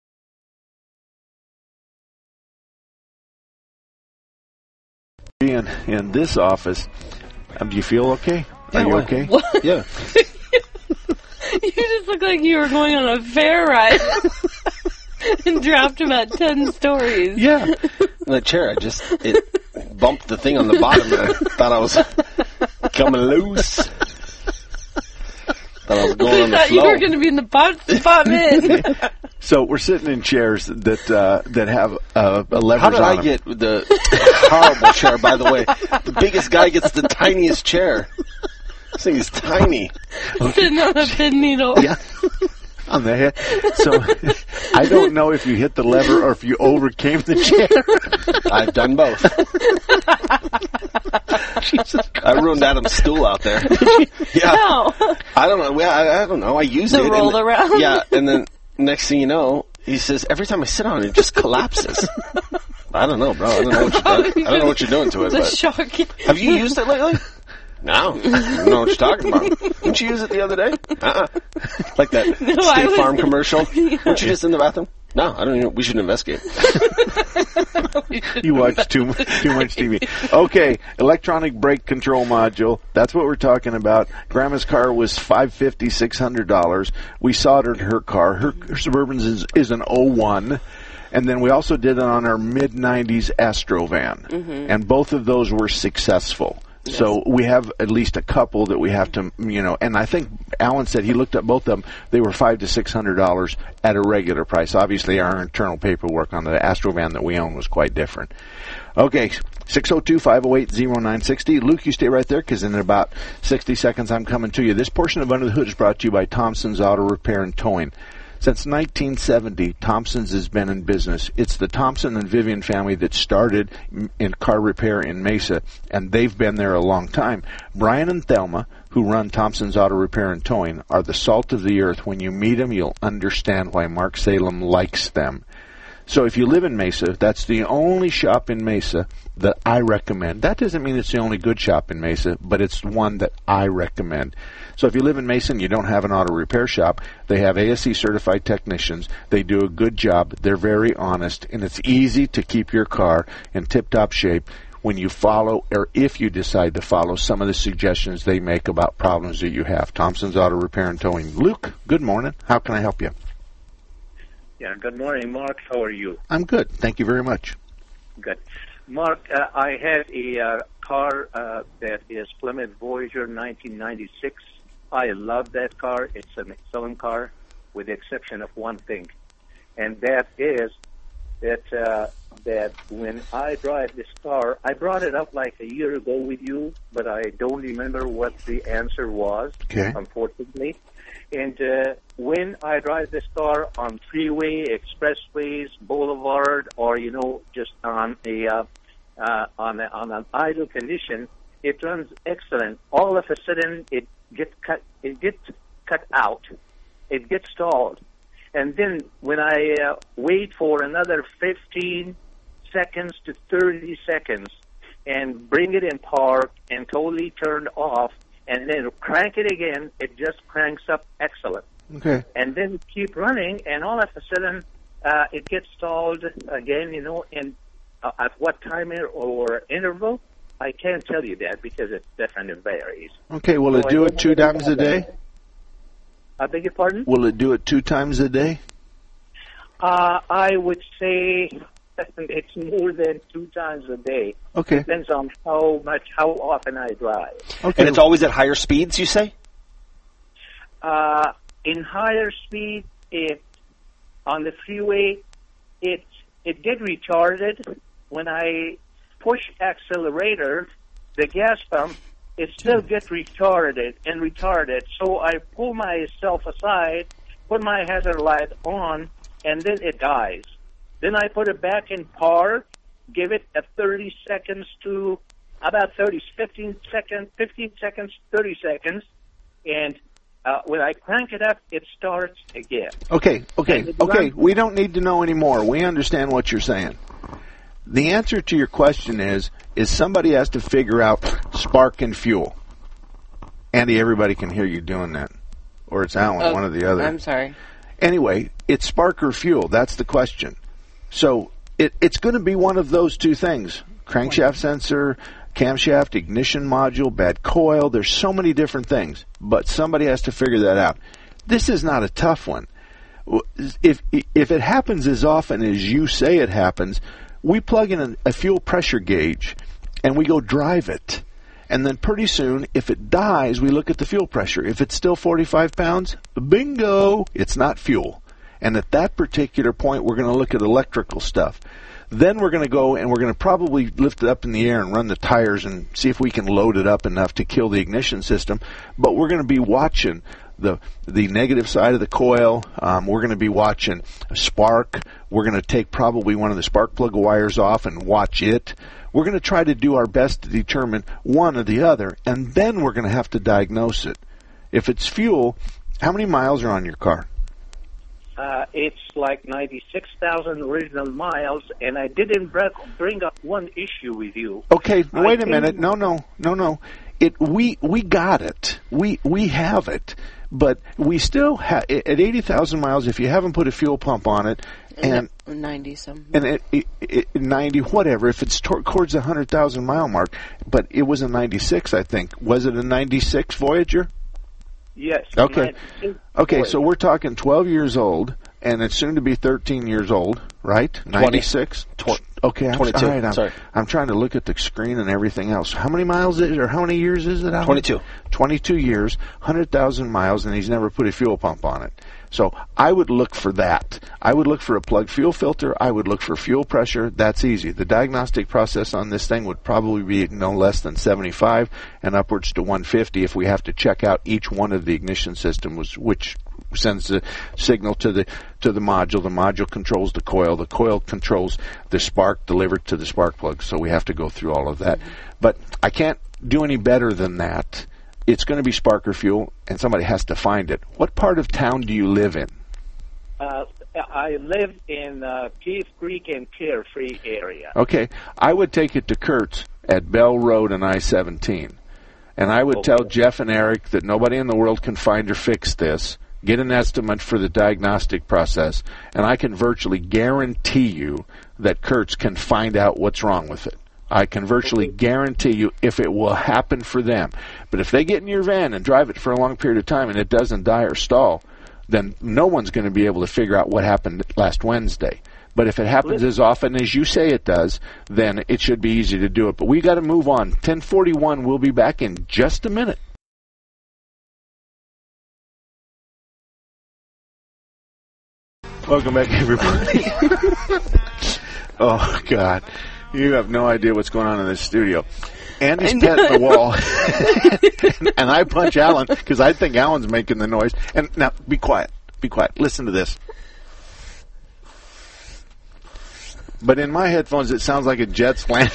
Speaker 3: Being in this office, um, do you feel okay? Are
Speaker 5: Yeah,
Speaker 3: you
Speaker 5: why-
Speaker 3: okay?
Speaker 4: What?
Speaker 5: Yeah.
Speaker 4: You just look like you were going on a fair ride and dropped about ten stories.
Speaker 3: Yeah.
Speaker 5: The chair, I just it bumped the thing on the bottom, and I thought I was coming loose. Thought I was going on the
Speaker 4: thought you
Speaker 5: floor.
Speaker 4: were going to be in the bot spot mid.
Speaker 3: So we're sitting in chairs that uh, that have uh, a leverage
Speaker 5: How did
Speaker 3: on
Speaker 5: I
Speaker 3: them.
Speaker 5: get the horrible chair? By the way, the biggest guy gets the tiniest chair. This thing is tiny.
Speaker 4: Sitting on a pin needle.
Speaker 3: Yeah. On the head. So I don't know if you hit the lever or if you overcame the chair.
Speaker 5: I've done both.
Speaker 3: Jesus
Speaker 5: I ruined Adam's stool out there. Yeah.
Speaker 4: No.
Speaker 5: I don't know. Yeah, I, I don't know. I used
Speaker 4: The
Speaker 5: it.
Speaker 4: rolled
Speaker 5: and,
Speaker 4: around?
Speaker 5: Yeah, and then next thing you know, he says, every time I sit on it, it just collapses. I don't know, bro. I don't know what you're doing. I don't know what you're doing to it.
Speaker 4: It's
Speaker 5: But
Speaker 4: shocking.
Speaker 5: have you used it lately? No. I don't know what you're talking about. Didn't you use it the other day? Uh-uh. Like that
Speaker 4: No, I
Speaker 5: State
Speaker 4: was-
Speaker 5: Farm commercial. Weren't you just in the bathroom? No, I don't even. We should investigate.
Speaker 3: You watch too too much T V. Okay, electronic brake control module. That's what we're talking about. Grandma's car was five fifty, six hundred dollars. We soldered her car. Her, her Suburban is, is an oh one. And then we also did it on our mid nineties Astro van. Mm-hmm. And both of those were successful. Yes. So we have at least a couple that we have to, you know, and I think Alan said he looked at both of them. They were five to six hundred dollars at a regular price. Obviously, our internal paperwork on the Astrovan that we own was quite different. Okay, six oh two, five oh eight, oh nine six oh. Luke, you stay right there because in about sixty seconds I'm coming to you. This portion of Under the Hood is brought to you by Thompson's Auto Repair and Towing. Since nineteen seventy, Thompson's has been in business. It's the Thompson and Vivian family that started in car repair in Mesa, and they've been there a long time. Brian and Thelma, who run Thompson's Auto Repair and Towing, are the salt of the earth. When you meet them, you'll understand why Mark Salem likes them. So if you live in Mesa, that's the only shop in Mesa that I recommend. That doesn't mean it's the only good shop in Mesa, but it's one that I recommend. So if you live in Mesa and you don't have an auto repair shop, they have A S C certified technicians. They do a good job. They're very honest, and it's easy to keep your car in tip-top shape when you follow, or if you decide to follow, some of the suggestions they make about problems that you have. Thompson's Auto Repair and Towing. Luke, good morning. How can I help you?
Speaker 2: Yeah, good morning, Mark. How are you?
Speaker 3: I'm good. Thank you very much.
Speaker 2: Good. Mark, uh, I have a uh, car uh, that is Plymouth Voyager nineteen ninety-six. I love that car. It's an excellent car, with the exception of one thing, and that is that uh, that when I drive this car, I brought it up like a year ago with you, but I don't remember what the answer was,
Speaker 3: okay.
Speaker 2: Unfortunately. And uh, when I drive this car on freeway, expressways, boulevard, or you know, just on a uh, uh, on a, on an idle condition, it runs excellent. All of a sudden, it gets cut. It gets cut out. It gets stalled, and then when I uh, wait for another fifteen seconds to thirty seconds, and bring it in park and totally turned off, and then crank it again, it just cranks up excellent.
Speaker 3: Okay.
Speaker 2: And then keep running, and all of a sudden, uh, it gets stalled again, you know, and uh, at what time or interval, I can't tell you that because it's different and varies.
Speaker 3: Okay, will
Speaker 2: So
Speaker 3: it
Speaker 2: I
Speaker 3: do
Speaker 2: don't
Speaker 3: it two
Speaker 2: know
Speaker 3: times a day?
Speaker 2: I beg your pardon?
Speaker 3: Will it do it two times a day?
Speaker 2: Uh, I would say it's more than two times a day.
Speaker 3: Okay.
Speaker 2: Depends on how much, how often I drive.
Speaker 3: Okay.
Speaker 5: And it's always at higher speeds, you say?
Speaker 2: Uh, in higher speed, it on the freeway, it it get retarded. When I push accelerator, the gas pump, it still gets retarded and retarded. So I pull myself aside, put my hazard light on, and then it dies. Then I put it back in park, give it a thirty seconds to about thirty, fifteen seconds, fifteen seconds, thirty seconds, and uh, when I crank it up, it starts again.
Speaker 3: Okay, okay,
Speaker 2: And it
Speaker 3: okay.
Speaker 2: runs-
Speaker 3: We don't need to know anymore. We understand what you're saying. The answer to your question is, is somebody has to figure out spark and fuel. Andy, everybody can hear you doing that. Or it's Alan,
Speaker 4: Oh,
Speaker 3: one or the other.
Speaker 4: I'm sorry.
Speaker 3: Anyway, it's spark or fuel. That's the question. So it, it's going to be one of those two things. Crankshaft sensor, camshaft, ignition module, bad coil. There's so many different things. But somebody has to figure that out. This is not a tough one. If, if it happens as often as you say it happens, we plug in a, a fuel pressure gauge and we go drive it. And then pretty soon, if it dies, we look at the fuel pressure. If it's still forty-five pounds, bingo, it's not fuel. And at that particular point, we're going to look at electrical stuff. Then we're going to go and we're going to probably lift it up in the air and run the tires and see if we can load it up enough to kill the ignition system. But we're going to be watching the the negative side of the coil. Um, we're going to be watching a spark. We're going to take probably one of the spark plug wires off and watch it. We're going to try to do our best to determine one or the other, and then we're going to have to diagnose it. If it's fuel, how many miles are on your car?
Speaker 2: Uh, it's like ninety-six thousand original miles, and I didn't br- bring up one issue with you.
Speaker 3: Okay,
Speaker 2: I
Speaker 3: wait a
Speaker 2: think-
Speaker 3: minute. No, no, no, no. It we we got it. We we have it, but we still have at eighty thousand miles. If you haven't put a fuel pump on it, and
Speaker 4: ninety some.
Speaker 3: and it, it, it, ninety whatever, if it's tor- towards the hundred thousand mile mark, but it was a ninety-six, I think. Was it a ninety-six Voyager?
Speaker 2: Yes.
Speaker 3: Okay.
Speaker 2: ninety-six
Speaker 3: Okay, so
Speaker 2: Ford.
Speaker 3: we're talking twelve years old, and it's soon to be thirteen years old, right? ninety-six?
Speaker 5: Tw-
Speaker 3: Okay, I'm,
Speaker 5: twenty-two,
Speaker 3: all right, I'm,
Speaker 5: sorry.
Speaker 3: I'm trying to look at the screen and everything else. How many miles is it, or how many years is it out?
Speaker 5: twenty-two.
Speaker 3: twenty-two years, one hundred thousand miles, and he's never put a fuel pump on it. So I would look for that. I would look for a plug fuel filter. I would look for fuel pressure. That's easy. The diagnostic process on this thing would probably be no less than seventy-five and upwards to one fifty if we have to check out each one of the ignition systems, which sends the signal to the to the module. The module controls the coil. The coil controls the spark delivered to the spark plug. So we have to go through all of that. But I can't do any better than that. It's going to be spark or fuel, and somebody has to find it. What part of town do you live in?
Speaker 2: Uh, I live in uh, Cave Creek and Carefree area.
Speaker 3: Okay. I would take it to Kurt's at Bell Road and I seventeen. And I would
Speaker 2: Okay.
Speaker 3: tell Jeff and Eric that nobody in the world can find or fix this. Get an estimate for the diagnostic process, and I can virtually guarantee you that Kurtz can find out what's wrong with it. I can virtually guarantee you if it will happen for them. But if they get in your van and drive it for a long period of time and it doesn't die or stall, then no one's going to be able to figure out what happened last Wednesday. But if it happens as often as you say it does, then it should be easy to do it. But we got to move on. ten forty-one, we'll be back in just a minute. Welcome back, everybody. Oh, God. You have no idea what's going on in this studio. Andy's petting the wall, and, and I punch Alan because I think Alan's making the noise. And now, be quiet. Be quiet. Listen to this. But in my headphones, it sounds like a jet's landing.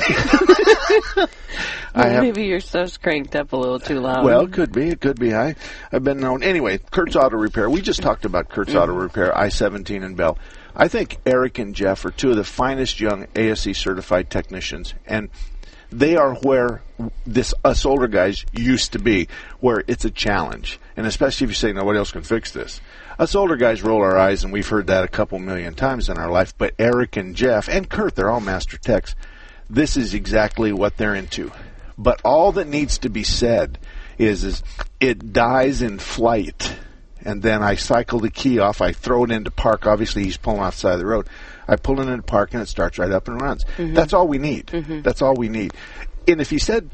Speaker 3: I have,
Speaker 4: Maybe your stuff's cranked up a little too loud.
Speaker 3: well, it could be. It could be. I, I've been known. Anyway, Kurt's Auto Repair. We just talked about Kurt's mm-hmm. Auto Repair, I seventeen and Bell. I think Eric and Jeff are two of the finest young A S C certified technicians, and they are where this us older guys used to be, where it's a challenge. And especially if you say nobody else can fix this. Us older guys roll our eyes, and we've heard that a couple million times in our life, but Eric and Jeff and Kurt, they're all master techs. This is exactly what they're into. But all that needs to be said is, is it dies in flight, and then I cycle the key off, I throw it into park. Obviously, he's pulling off the side of the road. I pull it into park, and it starts right up and runs. Mm-hmm. That's all we need. Mm-hmm. That's all we need. And if he said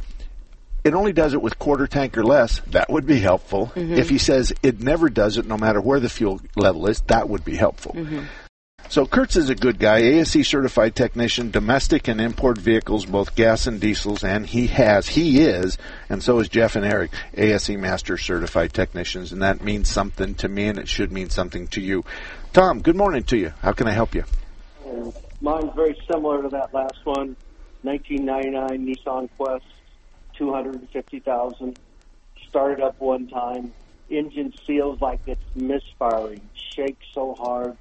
Speaker 3: it only does it with quarter tank or less, that would be helpful. Mm-hmm. If he says it never does it no matter where the fuel level is, that would be helpful. Mm-hmm. So Kurtz is a good guy, A S C certified technician, domestic and import vehicles, both gas and diesels, and he has, he is, and so is Jeff and Eric, A S C master certified technicians, and that means something to me, and it should mean something to you. Tom, good morning to you. How can I help you?
Speaker 7: Uh, mine's very similar to that last one, nineteen ninety-nine Nissan Quest. two hundred fifty thousand. Started up one time. Engine feels like it's misfiring. Shakes so hard.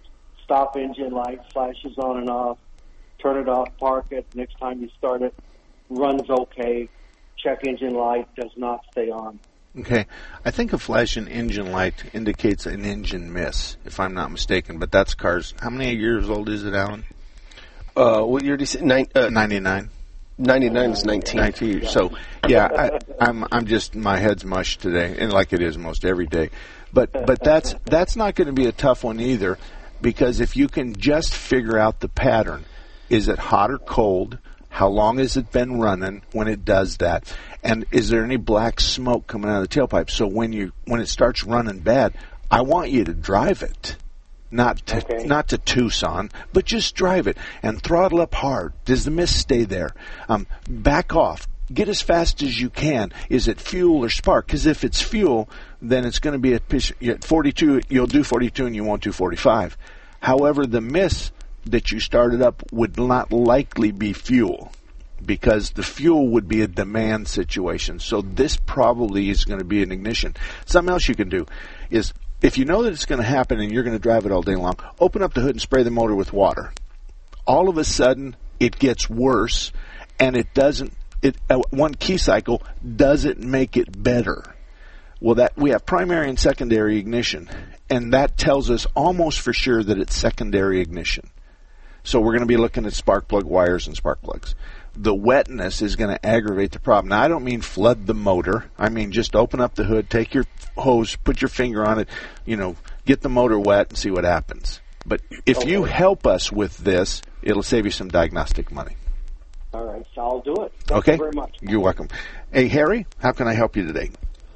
Speaker 7: Stop engine light, flashes on and off. Turn it off, park it. Next time you start it, runs okay. Check engine light, does not stay on.
Speaker 3: Okay. I think a flashing engine light indicates an engine miss, if I'm not mistaken. But that's cars. How many years old is it, Alan?
Speaker 5: Uh, what year did you say? Nine, uh,
Speaker 3: ninety-nine.
Speaker 5: ninety-nine is nineteen.
Speaker 3: nineteen. So, yeah, I, I'm I'm just my head's mush today, and like it is most every day. But but that's that's not going to be a tough one either, because if you can just figure out the pattern, is it hot or cold? How long has it been running when it does that? And is there any black smoke coming out of the tailpipe? So when you when it starts running bad, I want you to drive it. Not to, okay. not to Tucson, but just drive it and throttle up hard. Does the mist stay there? Um, back off. Get as fast as you can. Is it fuel or spark? Because if it's fuel, then it's going to be at, at forty-two. You'll do forty-two and you won't do forty-five. However, the mist that you started up would not likely be fuel, because the fuel would be a demand situation. So this probably is going to be an ignition. Something else you can do is, if you know that it's going to happen and you're going to drive it all day long, open up the hood and spray the motor with water. All of a sudden, it gets worse, and it doesn't. It uh, one key cycle doesn't make it better. Well, that we have primary and secondary ignition, and that tells us almost for sure that it's secondary ignition. So we're going to be looking at spark plug wires and spark plugs. The wetness is going to aggravate the problem. Now, I don't mean flood the motor. I mean just open up the hood, take your hose, put your finger on it, you know, get the motor wet and see what happens. But if okay. you help us with this, it'll save you some diagnostic money.
Speaker 7: All right, so I'll do it. Thank
Speaker 3: okay.
Speaker 7: you very much.
Speaker 3: You're welcome. Hey, Harry, how can I help you today?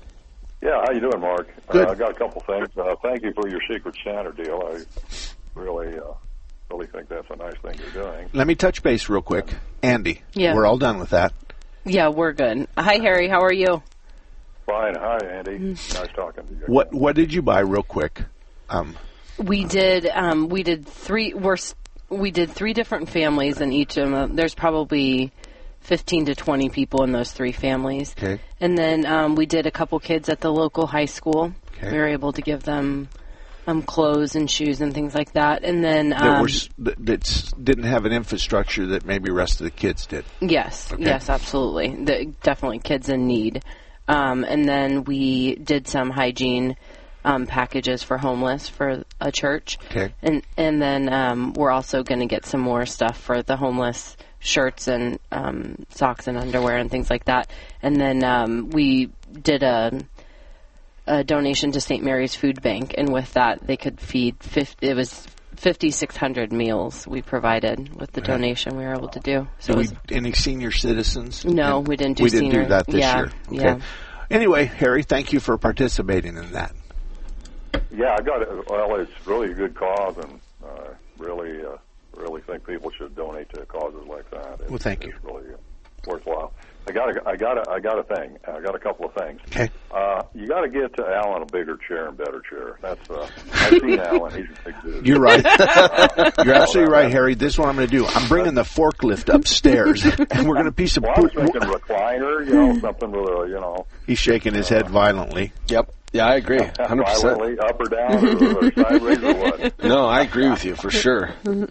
Speaker 8: Yeah, how you doing, Mark?
Speaker 3: Good.
Speaker 8: Uh, I got a couple things. Uh, thank you for your Secret Santa deal. I really... Uh, really think that's a nice thing you're doing.
Speaker 3: Let me touch base real quick. Andy,
Speaker 4: yeah.
Speaker 3: We're all done with that.
Speaker 4: Yeah, we're good. Hi, Harry. How are you?
Speaker 8: Fine. Hi, Andy. Nice talking to you.
Speaker 3: What What did you buy, real quick? Um,
Speaker 4: we did. Um, we did three. We're we did three different families in each of them. There's probably fifteen to twenty people in those three families.
Speaker 3: Okay.
Speaker 4: And then um, we did a couple kids at the local high school.
Speaker 3: Okay.
Speaker 4: We were able to give them um, clothes and shoes and things like that. And then um,
Speaker 3: that, were, s- that that's, didn't have an infrastructure that maybe the rest of the kids did.
Speaker 4: Yes,
Speaker 3: Okay.
Speaker 4: yes, absolutely. The, definitely kids in need. Um, and then we did some hygiene um, packages for homeless for a church.
Speaker 3: Okay.
Speaker 4: And and then um, we're also going to get some more stuff for the homeless, shirts and um, socks and underwear and things like that. And then um, we did a, a donation to Saint Mary's Food Bank, and with that they could feed fifty, it was fifty-six hundred meals we provided with the
Speaker 3: Right.
Speaker 4: donation we were able to do. So
Speaker 3: Did
Speaker 4: it
Speaker 3: we,
Speaker 4: was,
Speaker 3: any senior citizens?
Speaker 4: No,
Speaker 3: And
Speaker 4: we didn't do
Speaker 3: We didn't
Speaker 4: senior-
Speaker 3: do that this
Speaker 4: yeah,
Speaker 3: year. Okay.
Speaker 4: yeah.
Speaker 3: Anyway, Harry, thank you for participating in that.
Speaker 8: Yeah, I got it. Well, it's really a good cause, and uh, really, uh, really think people should donate to causes like that. It's,
Speaker 3: Well, thank you.
Speaker 8: It's really uh, worthwhile. I got, a, I got, a, I got a thing. I got a couple of things.
Speaker 3: Okay.
Speaker 8: Uh, you got to get to Alan a bigger chair and better chair. That's. Uh, I've seen Alan. He's a big dude.
Speaker 3: You're right. You're absolutely right, Harry. This is what I'm going to do. I'm bringing the forklift upstairs, and we're going to piece of.
Speaker 8: Well, I was thinking recliner. You know, something with a, you know.
Speaker 3: He's shaking his head violently.
Speaker 5: Yep. Yeah, I agree. one hundred percent.
Speaker 8: Violently, up or down, or, or sideways, or what?
Speaker 5: No, I agree with you for sure.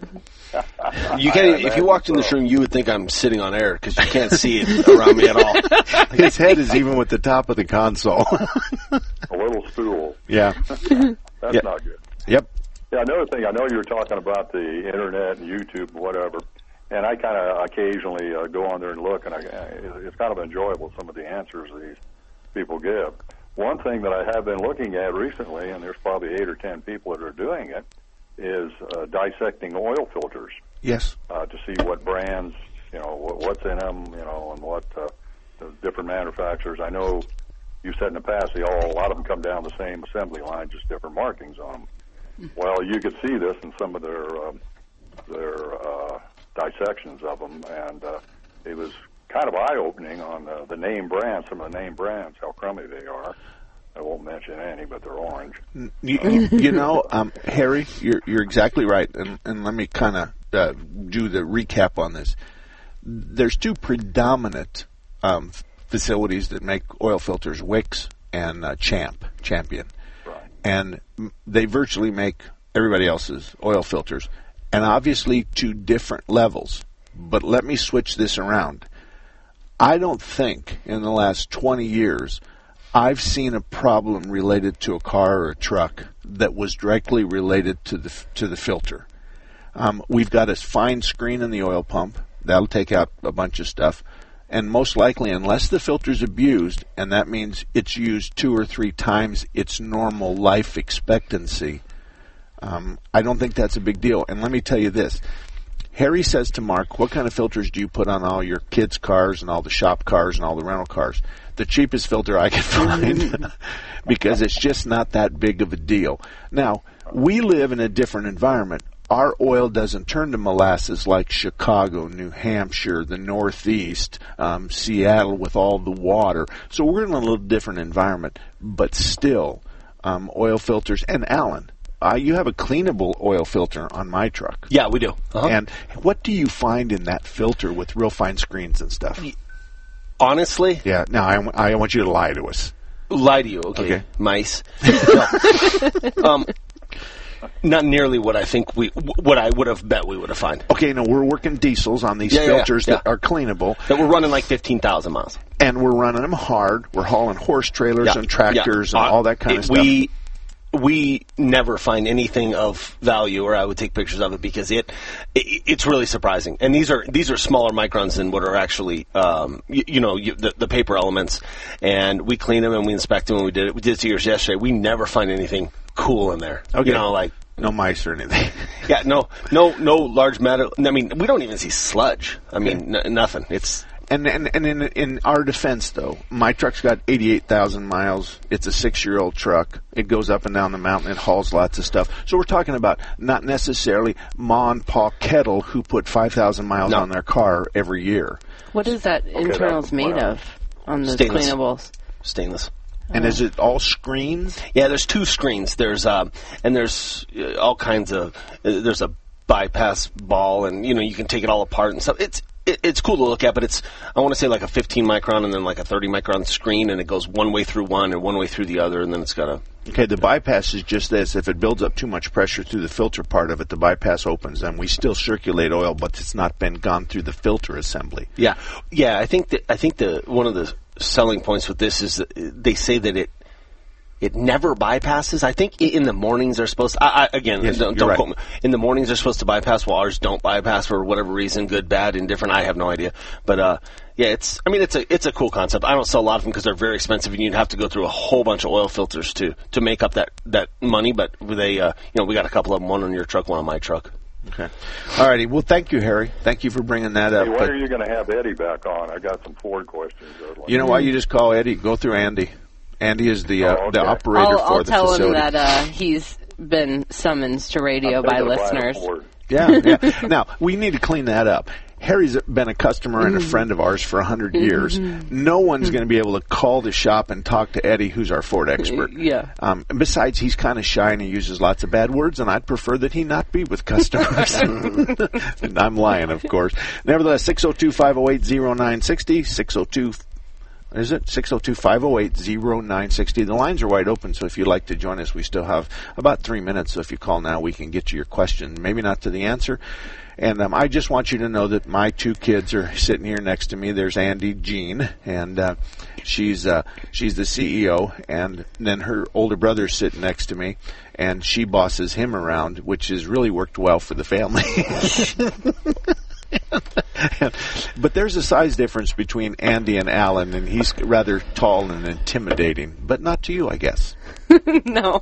Speaker 5: You can't. If you walked in this room, you would think I'm sitting on air because you can't see it around me at all.
Speaker 3: His head is even with the top of the console.
Speaker 8: A little stool.
Speaker 3: Yeah.
Speaker 8: That's
Speaker 3: Yeah.
Speaker 8: not good.
Speaker 3: Yep.
Speaker 8: Yeah, another thing, I know you were talking about the internet and YouTube and whatever, and I kind of occasionally uh, go on there and look, and I, it's kind of enjoyable, some of the answers these people give. One thing that I have been looking at recently, and there's probably eight or ten people that are doing it, is uh, dissecting oil filters
Speaker 3: Yes.
Speaker 8: uh, to see what brands, you know, what, what's in them, you know, and what uh, the different manufacturers. I know you said in the past, they all, a lot of them come down the same assembly line, just different markings on them. Well, you could see this in some of their um, their uh, dissections of them, and uh, it was kind of eye-opening on the, the name brands, some of the name brands, how crummy they are. I won't mention any, but they're orange.
Speaker 3: You, you, you know, um, Harry, you're you're exactly right, and and let me kind of uh, do the recap on this. There's two predominant um, facilities that make oil filters: Wix and uh, Champ Champion,
Speaker 8: Right.
Speaker 3: and they virtually make everybody else's oil filters, and obviously to different levels. But let me switch this around. I don't think in the last twenty years I've seen a problem related to a car or a truck that was directly related to the to the filter. Um, we've got a fine screen in the oil pump. That'll take out a bunch of stuff. And most likely, unless the filter's abused, and that means it's used two or three times its normal life expectancy, um, I don't think that's a big deal. And let me tell you this. Harry says to Mark, what kind of filters do you put on all your kids' cars and all the shop cars and all the rental cars? The cheapest filter I can find because it's just not that big of a deal. Now, we live in a different environment. Our oil doesn't turn to molasses like Chicago, New Hampshire, the Northeast, um, Seattle with all the water. So we're in a little different environment. But still, um, oil filters, and Alan, Uh, you have a cleanable oil filter on my truck.
Speaker 5: Yeah, we do. Uh-huh.
Speaker 3: And what do you find in that filter with real fine screens and stuff?
Speaker 5: Honestly,
Speaker 3: Yeah. Now I, I want you to lie to us.
Speaker 5: lie to you, okay?
Speaker 3: Okay.
Speaker 5: Mice. No. um, not nearly what I think we, what I would have bet we would have found.
Speaker 3: Okay. Now we're working diesels on these
Speaker 5: Yeah, yeah,
Speaker 3: filters
Speaker 5: yeah.
Speaker 3: that are cleanable,
Speaker 5: That we're running like fifteen thousand miles.
Speaker 3: and we're running them hard. We're hauling horse trailers
Speaker 5: Yeah,
Speaker 3: and tractors
Speaker 5: yeah.
Speaker 3: and
Speaker 5: Uh,
Speaker 3: all that kind
Speaker 5: it-
Speaker 3: of stuff.
Speaker 5: We we never find anything of value, or I would take pictures of it because it, it it's really surprising. And these are these are smaller microns than what are actually um, you, you know you, the, the paper elements. And we clean them and we inspect them. And we did it. We did it to yours yesterday. We never find anything cool in there.
Speaker 3: Okay.
Speaker 5: You know, like
Speaker 3: no mice or anything.
Speaker 5: yeah, no no no large matter. I mean, we don't even see sludge. I mean, n- nothing. It's
Speaker 3: And and, and in, in our defense, though, my truck's got eighty-eight thousand miles. It's a six-year-old truck. It goes up and down the mountain. It hauls lots of stuff. So we're talking about not necessarily Ma and Pa Kettle who put five thousand miles
Speaker 5: No.
Speaker 3: on their car every year.
Speaker 4: What is that internals
Speaker 8: that's
Speaker 4: made
Speaker 8: well.
Speaker 4: of on the
Speaker 5: Stainless.
Speaker 4: cleanables?
Speaker 5: stainless.
Speaker 3: And is it all screens?
Speaker 5: Yeah, there's two screens. There's uh, and there's uh, all kinds of. Uh, there's a bypass ball, and you know you can take it all apart and stuff. It's it, it's cool to look at, but it's, I want to say like a fifteen micron and then like a thirty micron screen, and it goes one way through one and one way through the other, and then it's got a...
Speaker 3: Okay, the bypass is just this. If it builds up too much pressure through the filter part of it, the bypass opens, and we still circulate oil, but it's not been gone through the filter assembly.
Speaker 5: Yeah. Yeah, I think that, I think the, one of the selling points with this is that they say that it, It never bypasses. I think in the mornings they're supposed to, I, I, again,
Speaker 3: yes,
Speaker 5: don't, don't
Speaker 3: right.
Speaker 5: quote me. In the mornings they're supposed to bypass, while ours don't bypass for whatever reason, good, bad, indifferent, I have no idea. But, uh, yeah, it's, I mean, it's a, it's a cool concept. I don't sell a lot of them because they're very expensive and you'd have to go through a whole bunch of oil filters to, to make up that, that money. But they, uh, you know, we got a couple of them, one on your truck, one on my truck.
Speaker 3: Okay. All righty. Well, thank you, Harry. Thank you for bringing that up.
Speaker 8: Hey, when
Speaker 3: but,
Speaker 8: are you going to have Eddie back on? I got some Ford questions. I'd like
Speaker 3: you know why you just call Eddie? Go through Andy. Andy is the uh,
Speaker 8: Oh, okay.
Speaker 3: the operator
Speaker 4: I'll,
Speaker 3: for
Speaker 4: I'll
Speaker 3: the
Speaker 4: tell
Speaker 3: facility.
Speaker 4: him that uh, he's been summoned to radio
Speaker 8: I'm
Speaker 4: by
Speaker 8: thinking of buying a
Speaker 4: listeners.
Speaker 8: Ford.
Speaker 3: Yeah, yeah. Now, we need to clean that up. Harry's been a customer and a friend of ours for one hundred years. No one's going to be able to call the shop and talk to Eddie, who's our Ford expert.
Speaker 4: Yeah.
Speaker 3: Um, and besides, he's kind of shy and he uses lots of bad words, and I'd prefer that he not be with customers. And I'm lying, of course. Nevertheless, six oh two, five oh eight, oh nine six oh, six oh two Is it? six oh two, five oh eight, oh nine six oh. The lines are wide open, so if you'd like to join us, we still have about three minutes. So if you call now, we can get you your question. Maybe not to the answer. And um, I just want you to know that my two kids are sitting here next to me. There's Andy Jean, and uh, she's uh, she's the C E O, and then her older brother's sitting next to me, and she bosses him around, which has really worked well for the family. But there's a size difference between Andy and Alan, and he's rather tall and intimidating, but not to you, I guess.
Speaker 4: No.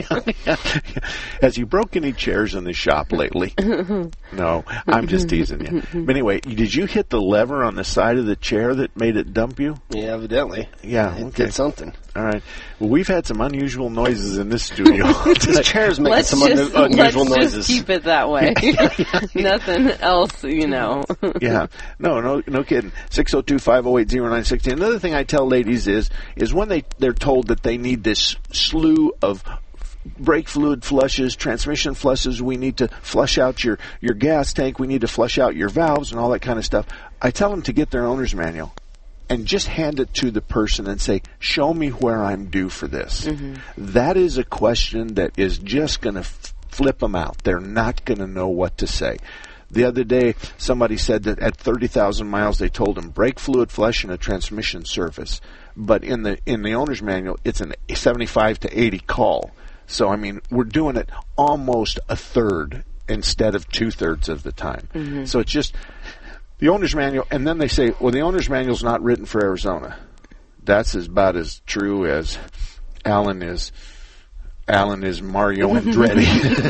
Speaker 3: Has he broke any chairs in the shop lately? No, I'm just teasing you. But anyway, did you hit the lever on the side of the chair that made it dump you?
Speaker 5: Yeah, evidently.
Speaker 3: Yeah,
Speaker 5: It
Speaker 3: okay.
Speaker 5: did something.
Speaker 3: All right. Well, we've had some unusual noises in this studio.
Speaker 5: These chairs making
Speaker 4: Let's
Speaker 5: some
Speaker 4: just,
Speaker 5: un- unusual
Speaker 4: let's
Speaker 5: noises.
Speaker 4: just keep it that way. Nothing else, you know.
Speaker 3: Yeah. No, no, no kidding. six oh two, five oh eight, oh nine six oh. Another thing I tell ladies is, is when they, they're told that they need this slew of brake fluid flushes, transmission flushes, we need to flush out your, your gas tank, we need to flush out your valves and all that kind of stuff, I tell them to get their owner's manual and just hand it to the person and say, show me where I'm due for this. Mm-hmm. That is a question that is just going to f- flip them out. They're not going to know what to say. The other day, somebody said that at thirty thousand miles, they told them brake fluid flush and a transmission service. But in the in the owner's manual, it's an seventy-five to eighty call. So, I mean, we're doing it almost a third instead of two-thirds of the time. Mm-hmm. So it's just the owner's manual, and then they say, well, the owner's manual's not written for Arizona. That's about as true as Alan is Alan is Mario Andretti.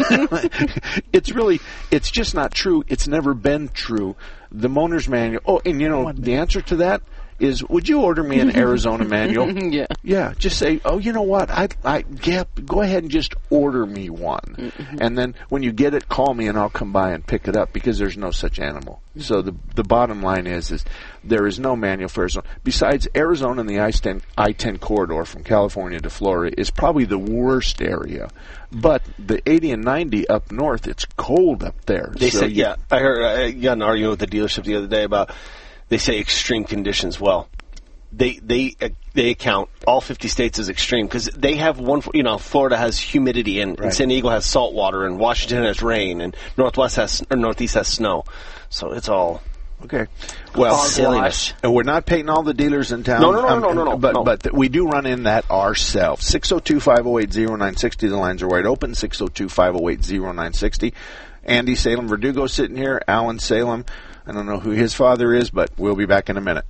Speaker 3: It's really, it's just not true. It's never been true. The owner's manual, oh, and you know, the answer to that is, would you order me an Arizona manual?
Speaker 4: Yeah.
Speaker 3: Yeah, just say, oh, you know what, I, I, yeah, go ahead and just order me one. Mm-hmm. And then when you get it, call me and I'll come by and pick it up, because there's no such animal. Mm-hmm. So the the bottom line is, is there is no manual for Arizona. Besides, Arizona and the I ten corridor from California to Florida is probably the worst area. But the eighty and ninety up north, it's cold up there.
Speaker 5: They
Speaker 3: so
Speaker 5: said,
Speaker 3: you,
Speaker 5: yeah, I heard, I got an argument with the dealership the other day about, they say extreme conditions. Well, they they uh, they account all fifty states as extreme, because they have one. You know, Florida has humidity, and,
Speaker 3: right.
Speaker 5: and San Diego has salt water, and Washington has rain, and Northwest has or Northeast has snow. So it's all
Speaker 3: okay. Well,
Speaker 5: silliness.
Speaker 3: And we're not painting all the dealers in town.
Speaker 5: No, no, no,
Speaker 3: um,
Speaker 5: no, no, no.
Speaker 3: But
Speaker 5: no.
Speaker 3: but we do run in that ourselves. six oh two, five oh eight, oh nine six oh. The lines are wide open. six oh two, five oh eight, oh nine six oh. Andy Salem Verdugo sitting here. Alan Salem. I don't know who his father is, but we'll be back in a minute.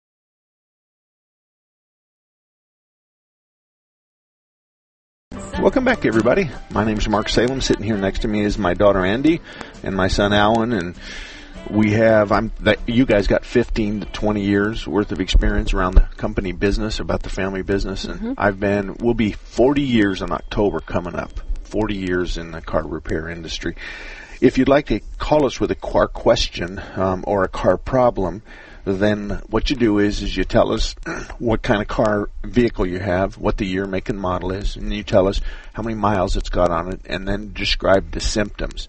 Speaker 3: Welcome back, everybody. My name's Mark Salem. Sitting here next to me is my daughter Andy and my son Alan, and we have I'm that you guys got fifteen to twenty years worth of experience around the company business, about the family business, and mm-hmm. I've been we'll be forty years in October coming up. forty years in the car repair industry. If you'd like to call us with a car question um, or a car problem, then what you do is is you tell us what kind of car vehicle you have, what the year, make, and model is, and you tell us how many miles it's got on it, and then describe the symptoms.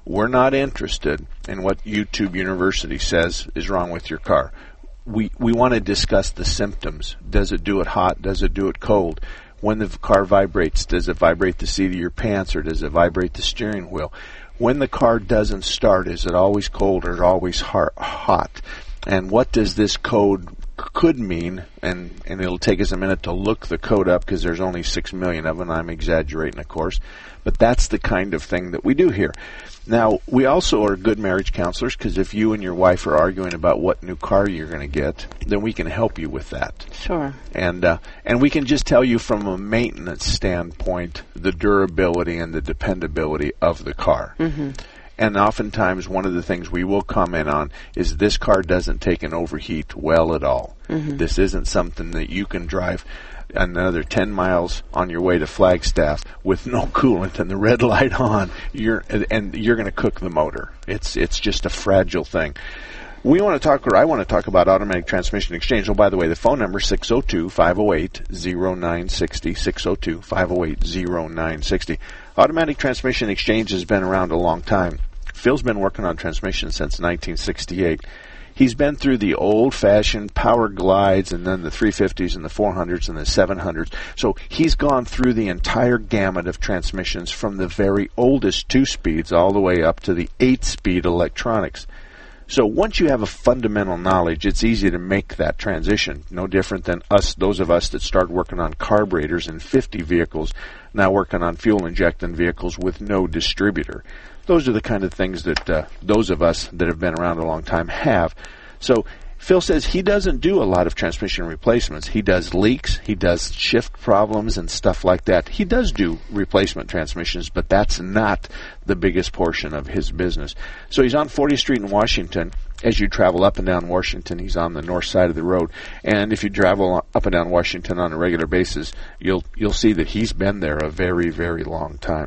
Speaker 3: We're not interested in what YouTube University says is wrong with your car. We we want to discuss the symptoms. Does it do it hot? Does it do it cold? When the car vibrates, does it vibrate the seat of your pants or does it vibrate the steering wheel? When the car doesn't start, is it always cold or always hot? And what does this code could mean? And, and it'll take us a minute to look the code up because there's only six million of them. I'm exaggerating, of course. But that's the kind of thing that we do here. Now, we also are good marriage counselors because if you and your wife are arguing about what new car you're going to get, then we can help you with that.
Speaker 4: Sure.
Speaker 3: And uh, and we can just tell you from a maintenance standpoint the durability and the dependability of the car.
Speaker 4: Mm-hmm.
Speaker 3: And oftentimes one of the things we will comment on is this car doesn't take an overheat well at all.
Speaker 4: Mm-hmm.
Speaker 3: This isn't something that you can drive another ten miles on your way to Flagstaff with no coolant and the red light on. You're and you're going to cook the motor. It's it's just a fragile thing. We want to talk, or I want to talk about automatic transmission exchange. Oh, by the way, the phone number is six oh two, five oh eight, oh nine six oh, six oh two, five oh eight, oh nine six oh. Automatic transmission exchange has been around a long time. Phil's been working on transmission since nineteen sixty-eight. He's been through the old-fashioned power glides and then the three fifties and the four hundreds and the seven hundreds. So he's gone through the entire gamut of transmissions from the very oldest two-speeds all the way up to the eight-speed electronics. So once you have a fundamental knowledge, it's easy to make that transition. No different than us, those of us that started working on carburetors in fifty vehicles, now working on fuel-injecting vehicles with no distributor. Those are the kind of things that uh, those of us that have been around a long time have. So Phil says he doesn't do a lot of transmission replacements. He does leaks, he does shift problems and stuff like that. He does do replacement transmissions, but that's not the biggest portion of his business. So he's on fortieth Street in Washington. As you travel up and down Washington, he's on the north side of the road. And if you travel up and down Washington on a regular basis, you'll you'll see that he's been there a very, very long time.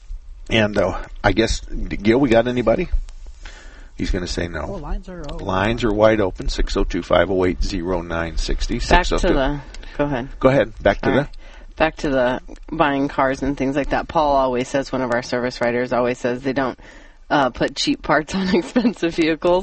Speaker 3: And uh, I guess, Gil, we got anybody? He's going to say no.
Speaker 9: Oh, lines are open.
Speaker 3: Lines are wide open, six oh two, five oh eight, oh nine six oh.
Speaker 4: Back to the, go ahead.
Speaker 3: Go ahead, back to
Speaker 4: All
Speaker 3: the.
Speaker 4: right. Back to the buying cars and things like that. Paul always says, one of our service writers always says they don't uh, put cheap parts on expensive vehicles.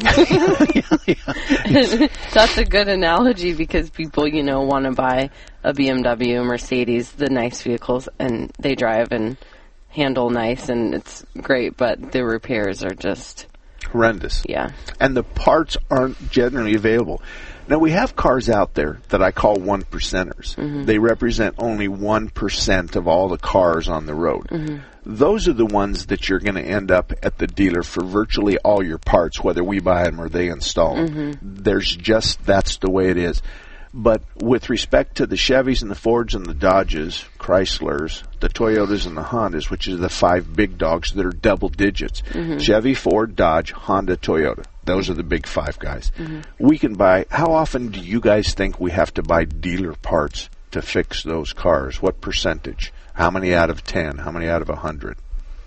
Speaker 4: That's a good analogy because people, you know, want to buy a B M W, Mercedes, the nice vehicles, and they drive and handle nice, and it's great, but the repairs are just
Speaker 3: horrendous.
Speaker 4: Yeah.
Speaker 3: And the parts aren't generally available. Now, we have cars out there that I call one percenters. Mm-hmm. They represent only one percent of all the cars on the road. Mm-hmm. Those are the ones that you're going to end up at the dealer for virtually all your parts, whether we buy them or they install them. Mm-hmm. There's just, that's the way it is. But with respect to the Chevys and the Fords and the Dodges, Chryslers, the Toyotas and the Hondas, which are the five big dogs that are double digits, mm-hmm. Chevy, Ford, Dodge, Honda, Toyota. Those are the big five guys. Mm-hmm. We can buy, how often do you guys think we have to buy dealer parts to fix those cars? What percentage? How many out of ten? How many out of a hundred?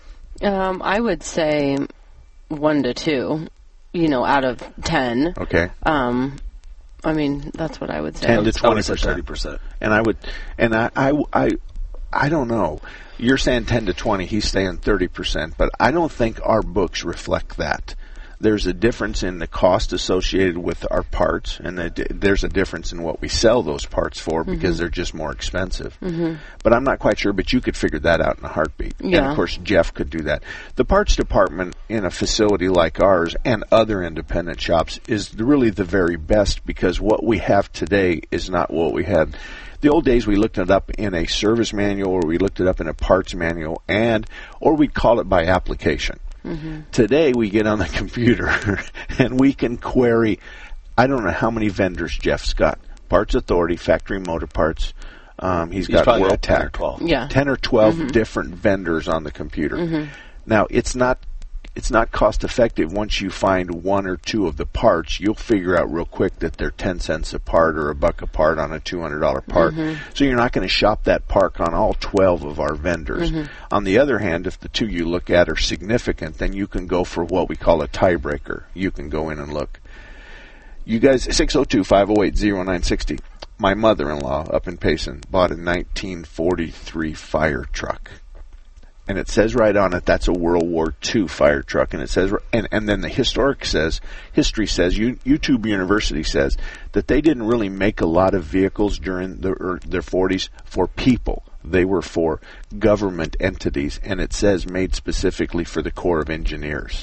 Speaker 4: Um, I would say one to two, you know, out of ten.
Speaker 3: Okay.
Speaker 4: Um, I mean, that's what I would say.
Speaker 3: ten to twenty percent.
Speaker 5: thirty percent.
Speaker 3: And I would, and I, I, I, I don't know. You're saying ten to twenty. He's saying thirty percent. But I don't think our books reflect that. There's a difference in the cost associated with our parts, and the, there's a difference in what we sell those parts for because mm-hmm. they're just more expensive. Mm-hmm. But I'm not quite sure, but you could figure that out in a heartbeat.
Speaker 4: Yeah.
Speaker 3: And, of course, Jeff could do that. The parts department in a facility like ours and other independent shops is really the very best because what we have today is not what we had. The old days, we looked it up in a service manual or we looked it up in a parts manual, and or we'd call it by application. Mm-hmm. Today, we get on the computer and we can query, I don't know how many vendors Jeff's got. Parts Authority, Factory Motor Parts. Um, he's,
Speaker 5: he's
Speaker 3: got World
Speaker 5: ten or
Speaker 3: Tac.
Speaker 5: twelve.
Speaker 4: Yeah.
Speaker 3: ten or twelve
Speaker 4: mm-hmm.
Speaker 3: different vendors on the computer.
Speaker 4: Mm-hmm.
Speaker 3: Now, it's not it's not cost effective. Once you find one or two of the parts, you'll figure out real quick that they're ten cents a part or a buck a part on a two hundred dollars part. Mm-hmm. So you're not going to shop that part on all twelve of our vendors. Mm-hmm. On the other hand, if the two you look at are significant, then you can go for what we call a tiebreaker. You can go in and look. You guys, six oh two, five oh eight, oh nine six oh. My mother-in-law up in Payson bought a nineteen forty-three fire truck. and it says right on it that's a World War Two fire truck, and it says, and and then the historic says, history says, U, YouTube University says that they didn't really make a lot of vehicles during the, er, their forties for people. They were for government entities, and it says made specifically for the Corps of Engineers.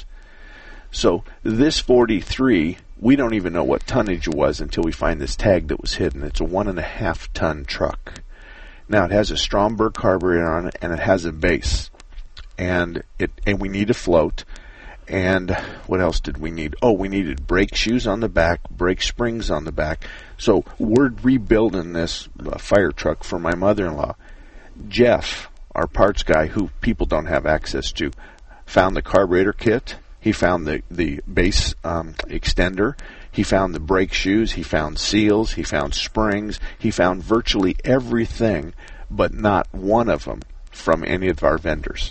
Speaker 3: So this forty-three, we don't even know what tonnage it was until we find this tag that was hidden. It's a one and a half ton truck. Now it has a Stromberg carburetor on it, and it has a base, and it and we need a float. And what else did we need? Oh, we needed brake shoes on the back, brake springs on the back. So we're rebuilding this uh, fire truck for my mother-in-law. Jeff, our parts guy, who people don't have access to, found the carburetor kit. He found the, the base um, extender. He found the brake shoes. He found seals. He found springs. He found virtually everything, but not one of them from any of our vendors.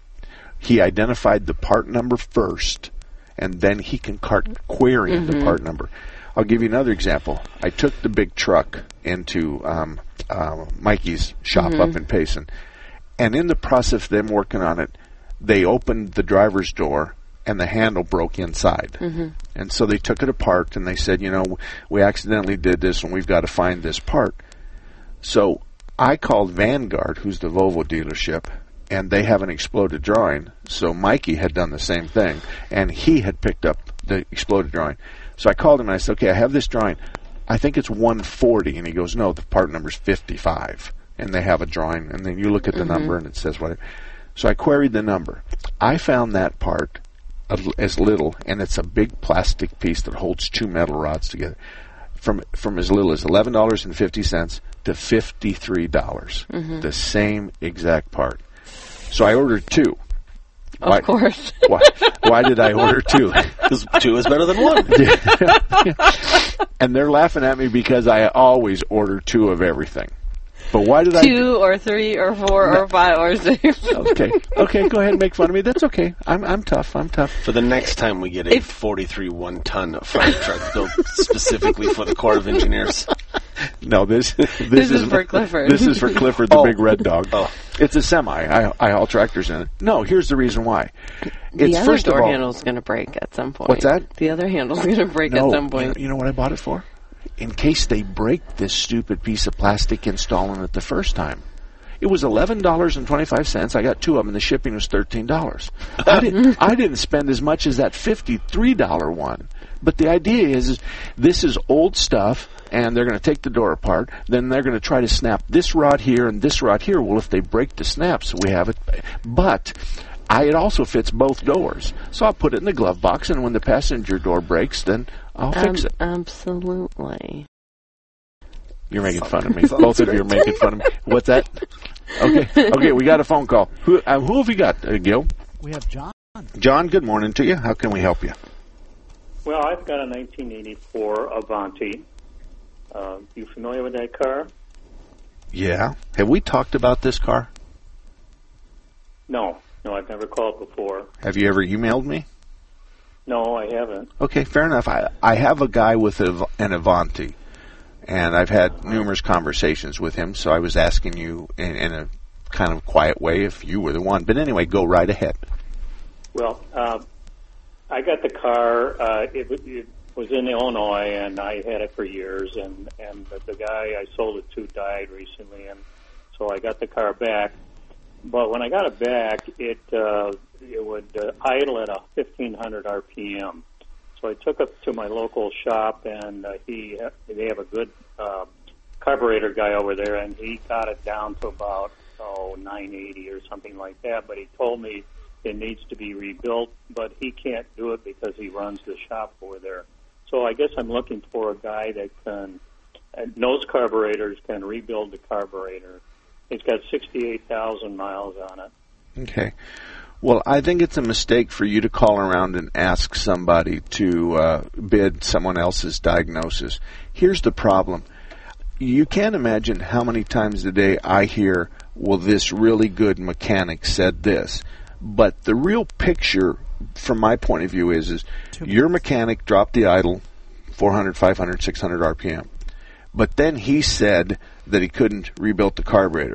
Speaker 3: He identified the part number first, and then he can start querying mm-hmm. the part number. I'll give you another example. I took the big truck into um, uh, Mikey's shop mm-hmm. up in Payson, and in the process of them working on it, they opened the driver's door, and the handle broke inside. Mm-hmm. And so they took it apart, and they said, you know, we accidentally did this, and we've got to find this part. So I called Vanguard, who's the Volvo dealership, and they have an exploded drawing. So Mikey had done the same thing, and he had picked up the exploded drawing. So I called him, and I said, okay, I have this drawing. I think it's one forty. And he goes, no, the part number's fifty-five. And they have a drawing, and then you look at the mm-hmm. number, and it says what. So I queried the number. I found that part as little, and it's a big plastic piece that holds two metal rods together, from from as little as eleven dollars and fifty cents to fifty-three dollars. Mm-hmm. The same exact part. So I ordered two.
Speaker 4: Of why, course.
Speaker 3: why, why did I order two?
Speaker 5: Because two is better than one.
Speaker 3: And they're laughing at me because I always order two of everything. But why did
Speaker 4: two
Speaker 3: I...
Speaker 4: Two or three or four no. or five or six.
Speaker 3: Okay. Okay, go ahead and make fun of me. That's okay. I'm I'm tough. I'm tough.
Speaker 5: For the next time we get a if, forty-three one-ton fire truck built specifically for the Corps of Engineers.
Speaker 3: No, this this,
Speaker 4: this is,
Speaker 3: is
Speaker 4: for Clifford.
Speaker 3: This is for Clifford, the
Speaker 5: oh.
Speaker 3: big red dog.
Speaker 5: Oh.
Speaker 3: It's a semi. I, I haul tractors in it. No, here's the reason why.
Speaker 4: The
Speaker 3: It's
Speaker 4: other
Speaker 3: first
Speaker 4: door
Speaker 3: of all,
Speaker 4: handle's going to break at some point.
Speaker 3: What's that?
Speaker 4: The other handle's going to break
Speaker 3: no,
Speaker 4: at some point.
Speaker 3: You know, you know what I bought it for? In case they break this stupid piece of plastic installing it the first time. It was eleven dollars and twenty-five cents. I got two of them, and the shipping was thirteen dollars. I didn't, I didn't spend as much as that fifty-three dollars one. But the idea is, is this is old stuff, and they're going to take the door apart. Then they're going to try to snap this rod here and this rod here. Well, if they break the snaps, we have it. But I, it also fits both doors. So I'll put it in the glove box, and when the passenger door breaks, then I'll
Speaker 4: um,
Speaker 3: fix it.
Speaker 4: Absolutely.
Speaker 3: You're making fun of me. Both of you are making fun of me. What's that? Okay, okay, we got a phone call. Who, uh, who have we got, uh, Gil?
Speaker 9: We have John.
Speaker 3: John, good morning to you. How can we help you?
Speaker 10: Well, I've got a nineteen eighty-four Avanti. Uh, you familiar with that car?
Speaker 3: Yeah. Have we talked about this car?
Speaker 10: No. No, I've never called before.
Speaker 3: Have you ever emailed me?
Speaker 10: No, I haven't.
Speaker 3: Okay, fair enough. I, I have a guy with a, an Avanti, and I've had numerous conversations with him, so I was asking you in, in a kind of quiet way if you were the one. But anyway, go right ahead.
Speaker 10: Well, uh, I got the car. Uh, it, it was in Illinois, and I had it for years, and, and the, the guy I sold it to died recently, and so I got the car back. But when I got it back, it uh, it would uh, idle at a fifteen hundred R P M. So I took it to my local shop, and uh, he they have a good uh, carburetor guy over there, and he got it down to about oh nine eighty or something like that. But he told me it needs to be rebuilt, but he can't do it because he runs the shop over there. So I guess I'm looking for a guy that can uh, knows carburetors, can rebuild the carburetor. It's got sixty-eight thousand miles on it.
Speaker 3: Okay. Well, I think it's a mistake for you to call around and ask somebody to uh, bid someone else's diagnosis. Here's the problem. You can't imagine how many times a day I hear, well, this really good mechanic said this. But the real picture, from my point of view, is, is your mechanic dropped the idle four hundred, five hundred, six hundred R P M. But then he said that he couldn't rebuild the carburetor.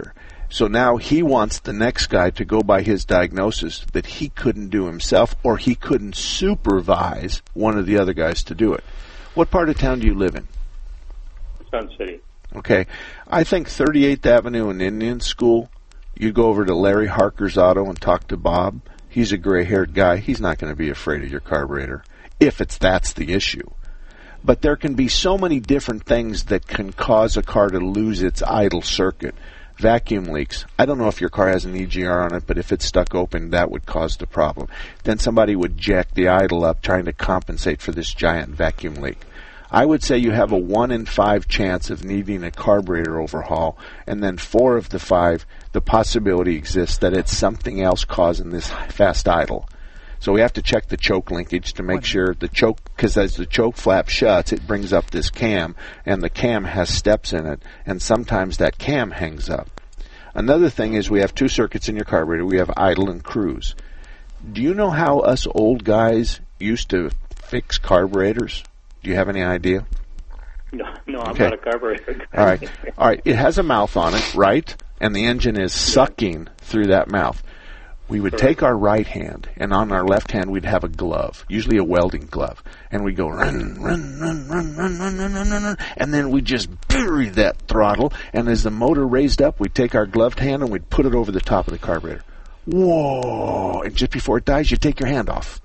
Speaker 3: So now he wants the next guy to go by his diagnosis that he couldn't do himself, or he couldn't supervise one of the other guys to do it. What part of town do you live in?
Speaker 10: Sun City.
Speaker 3: Okay. I think thirty-eighth Avenue and Indian School, you go over to Larry Harker's Auto and talk to Bob. He's a gray-haired guy. He's not going to be afraid of your carburetor, if it's that's the issue. But there can be so many different things that can cause a car to lose its idle circuit. Vacuum leaks. I don't know if your car has an E G R on it, but if it's stuck open, that would cause the problem. Then somebody would jack the idle up trying to compensate for this giant vacuum leak. I would say you have a one in five chance of needing a carburetor overhaul, and then four of the five, the possibility exists that it's something else causing this fast idle. So we have to check the choke linkage to make sure the choke, because as the choke flap shuts, it brings up this cam, and the cam has steps in it, and sometimes that cam hangs up. Another thing is we have two circuits in your carburetor. We have idle and cruise. Do you know how us old guys used to fix carburetors? Do you have any idea?
Speaker 10: No, no, I'm
Speaker 3: okay.
Speaker 10: not a carburetor guy.
Speaker 3: All right. All right. It has a mouth on it, right? And the engine is sucking through that mouth. We would take our right hand, and on our left hand we'd have a glove, usually a welding glove, and we'd go run, run, run, run, run, run, run, run, run, run, and then we'd just bury that throttle, and as the motor raised up, we'd take our gloved hand and we'd put it over the top of the carburetor. Whoa! And just before it dies, you take your hand off.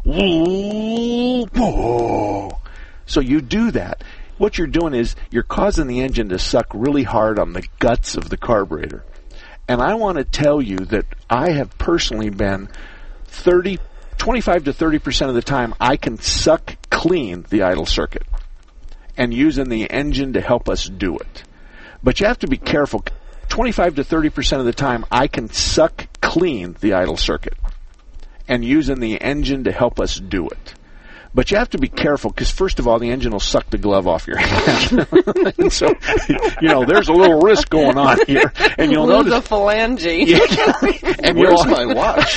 Speaker 3: Whoa! Whoa! So you do that. What you're doing is you're causing the engine to suck really hard on the guts of the carburetor. And I want to tell you that I have personally been thirty, twenty-five to thirty percent of the time I can suck clean the idle circuit and using the engine to help us do it. But you have to be careful. twenty-five to thirty percent of the time I can suck clean the idle circuit and using the engine to help us do it. But you have to be careful because, first of all, the engine will suck the glove off your hand. And so, you know, there's a little risk going on here. And you'll
Speaker 4: Lose
Speaker 3: notice
Speaker 4: a phalange.
Speaker 3: Yeah. And
Speaker 5: where's my watch?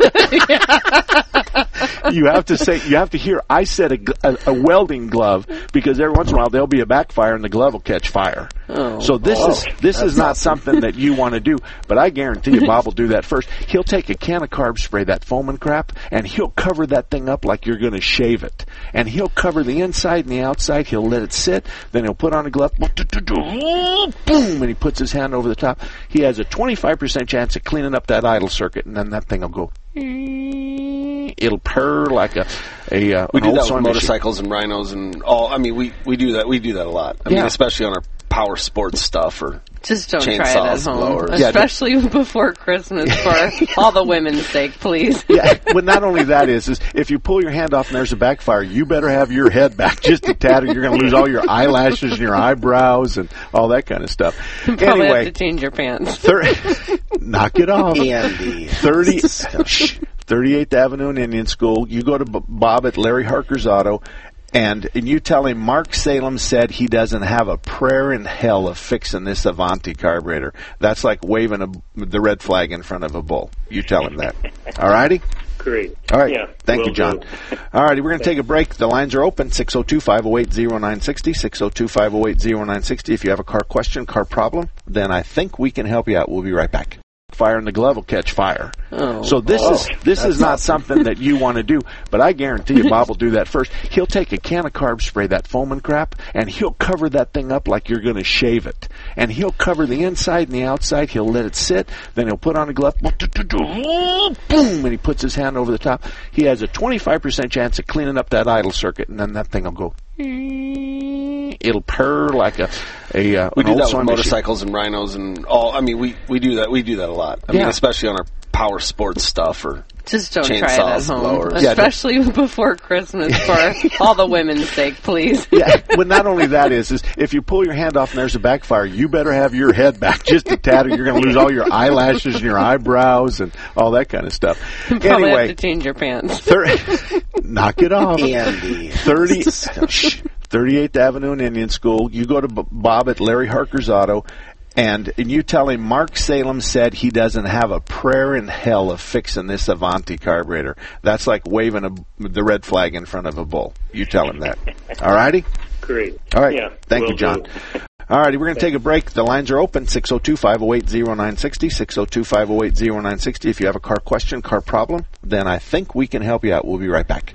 Speaker 3: You have to say, you have to hear, I said a, a, a welding glove because every once in a while there'll be a backfire and the glove will catch fire.
Speaker 4: Oh,
Speaker 3: so this
Speaker 4: oh,
Speaker 3: is this is not something that you want to do. But I guarantee you Bob will do that first. He'll take a can of carb spray, that foam and crap, and he'll cover that thing up like you're going to shave it. And he'll cover the inside and the outside. He'll let it sit. Then he'll put on a glove. Boom! And he puts his hand over the top. He has a twenty-five percent chance of cleaning up that idle circuit, and then that thing will go. It'll purr like a a. Uh,
Speaker 5: we do that with
Speaker 3: machine.
Speaker 5: motorcycles and rhinos and all. I mean, we, we do that. We do that a lot. I
Speaker 3: yeah.
Speaker 5: mean, especially on our power sports stuff or
Speaker 4: just don't try it at home,
Speaker 5: blowers.
Speaker 4: especially yeah, before Christmas for all the women's sake, please.
Speaker 3: Yeah, but not only that is is if you pull your hand off and there's a backfire, you better have your head back just a tad, or you're going to lose all your eyelashes and your eyebrows and all that kind of stuff.
Speaker 4: You probably
Speaker 3: anyway,
Speaker 4: have to change your pants.
Speaker 3: thir- knock it off.
Speaker 5: Andy,
Speaker 3: thirty. thirty-eighth Avenue and Indian School. You go to B- Bob at Larry Harker's Auto, and, and you tell him Mark Salem said he doesn't have a prayer in hell of fixing this Avanti carburetor. That's like waving a, the red flag in front of a bull. You tell him that. All righty?
Speaker 10: Great.
Speaker 3: All right.
Speaker 10: Yeah,
Speaker 3: Thank you, John.
Speaker 10: Do.
Speaker 3: All righty. We're going to take a break. The lines are open. six oh two, five oh eight, oh nine six oh. six oh two, five oh eight, oh nine six oh. If you have a car question, car problem, then I think we can help you out. We'll be right back. Fire and the glove will catch fire.
Speaker 4: Oh,
Speaker 3: so this
Speaker 10: oh,
Speaker 3: is this is not something that you want to do, but I guarantee you Bob will do that first. He'll take a can of carb spray, that foam and crap, and he'll cover that thing up like you're going to shave it. And he'll cover the inside and the outside. He'll let it sit. Then he'll put on a glove. Boom! And he puts his hand over the top. He has a twenty-five percent chance of cleaning up that idle circuit, and then that thing will go. It'll purr like a a. Uh,
Speaker 5: we do that with
Speaker 3: machine.
Speaker 5: motorcycles and rhinos and all. I mean, we, we do that. We do that a lot. I
Speaker 3: yeah.
Speaker 5: mean, especially on our power sports stuff or
Speaker 4: just don't try it at home,
Speaker 5: blowers.
Speaker 4: especially yeah, before Christmas for all the women's sake, please.
Speaker 3: Yeah, but not only that is is if you pull your hand off and there's a backfire, you better have your head back just a tad, or you're going to lose all your eyelashes and your eyebrows and all that kind of stuff.
Speaker 4: You probably
Speaker 3: anyway,
Speaker 4: have to change your pants.
Speaker 3: thirty, knock it off.
Speaker 5: Andy,
Speaker 3: thirty. thirty-eighth Avenue and Indian School. You go to B- Bob at Larry Harker's Auto, and, and you tell him Mark Salem said he doesn't have a prayer in hell of fixing this Avanti carburetor. That's like waving a, the red flag in front of a bull. You tell him that. All righty?
Speaker 10: Great.
Speaker 3: All right.
Speaker 10: Yeah,
Speaker 3: Thank
Speaker 10: will
Speaker 3: you, John.
Speaker 10: do.
Speaker 3: All righty, we're going to take a break. The lines are open, six oh two, five oh eight, oh nine six oh, six oh two, five oh eight, oh nine six oh. If you have a car question, car problem, then I think we can help you out. We'll be right back.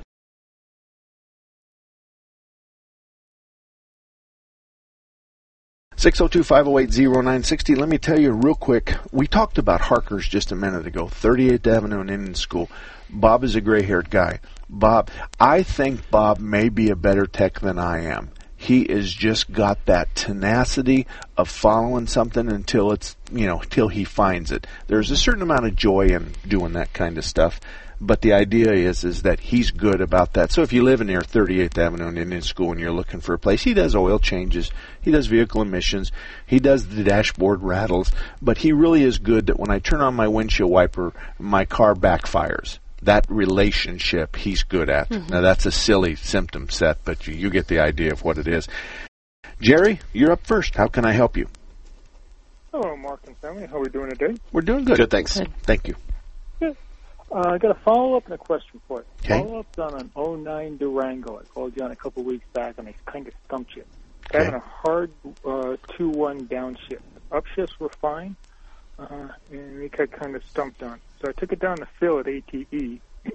Speaker 3: six oh two, five oh eight, oh nine six oh. Let me tell you real quick, we talked about Harkers just a minute ago, thirty-eighth Avenue and Indian School. Bob is a gray-haired guy. Bob, I think Bob may be a better tech than I am. He has just got that tenacity of following something until it's, you know, till he finds it. There's a certain amount of joy in doing that kind of stuff, but the idea is is that he's good about that. So if you live near thirty-eighth Avenue and Indian School and you're looking for a place, he does oil changes, he does vehicle emissions, he does the dashboard rattles, but he really is good that when I turn on my windshield wiper, my car backfires. That relationship he's good at. Mm-hmm. Now, that's a silly symptom set, but you, you get the idea of what it is. Jerry, you're up first. How can I help you?
Speaker 9: Hello, Mark and family. How are we doing today?
Speaker 3: We're doing good.
Speaker 5: Good, thanks.
Speaker 3: Good. Thank you.
Speaker 9: Good. Uh, I got a follow-up and a question for you.
Speaker 3: Okay.
Speaker 9: Follow-up's on an oh nine Durango. I called you on a couple weeks back, and I kind of stumped you.
Speaker 3: Okay.
Speaker 9: Having a hard uh, two one downshift. Upshifts were fine, uh, and we got kind of stumped on. So I took it down to Phil at A T E.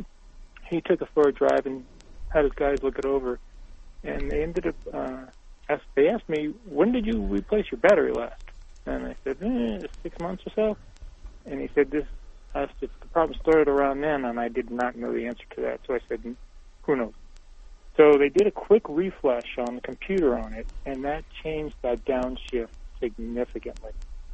Speaker 9: He took it for a drive and had his guys look it over. And they ended up, uh, asked, they asked me, when did you replace your battery last? And I said, eh, six months or so. And he said, this, asked if the problem started around then, and I did not know the answer to that. So I said, who knows? So they did a quick refresh on the computer on it, and that changed that downshift significantly.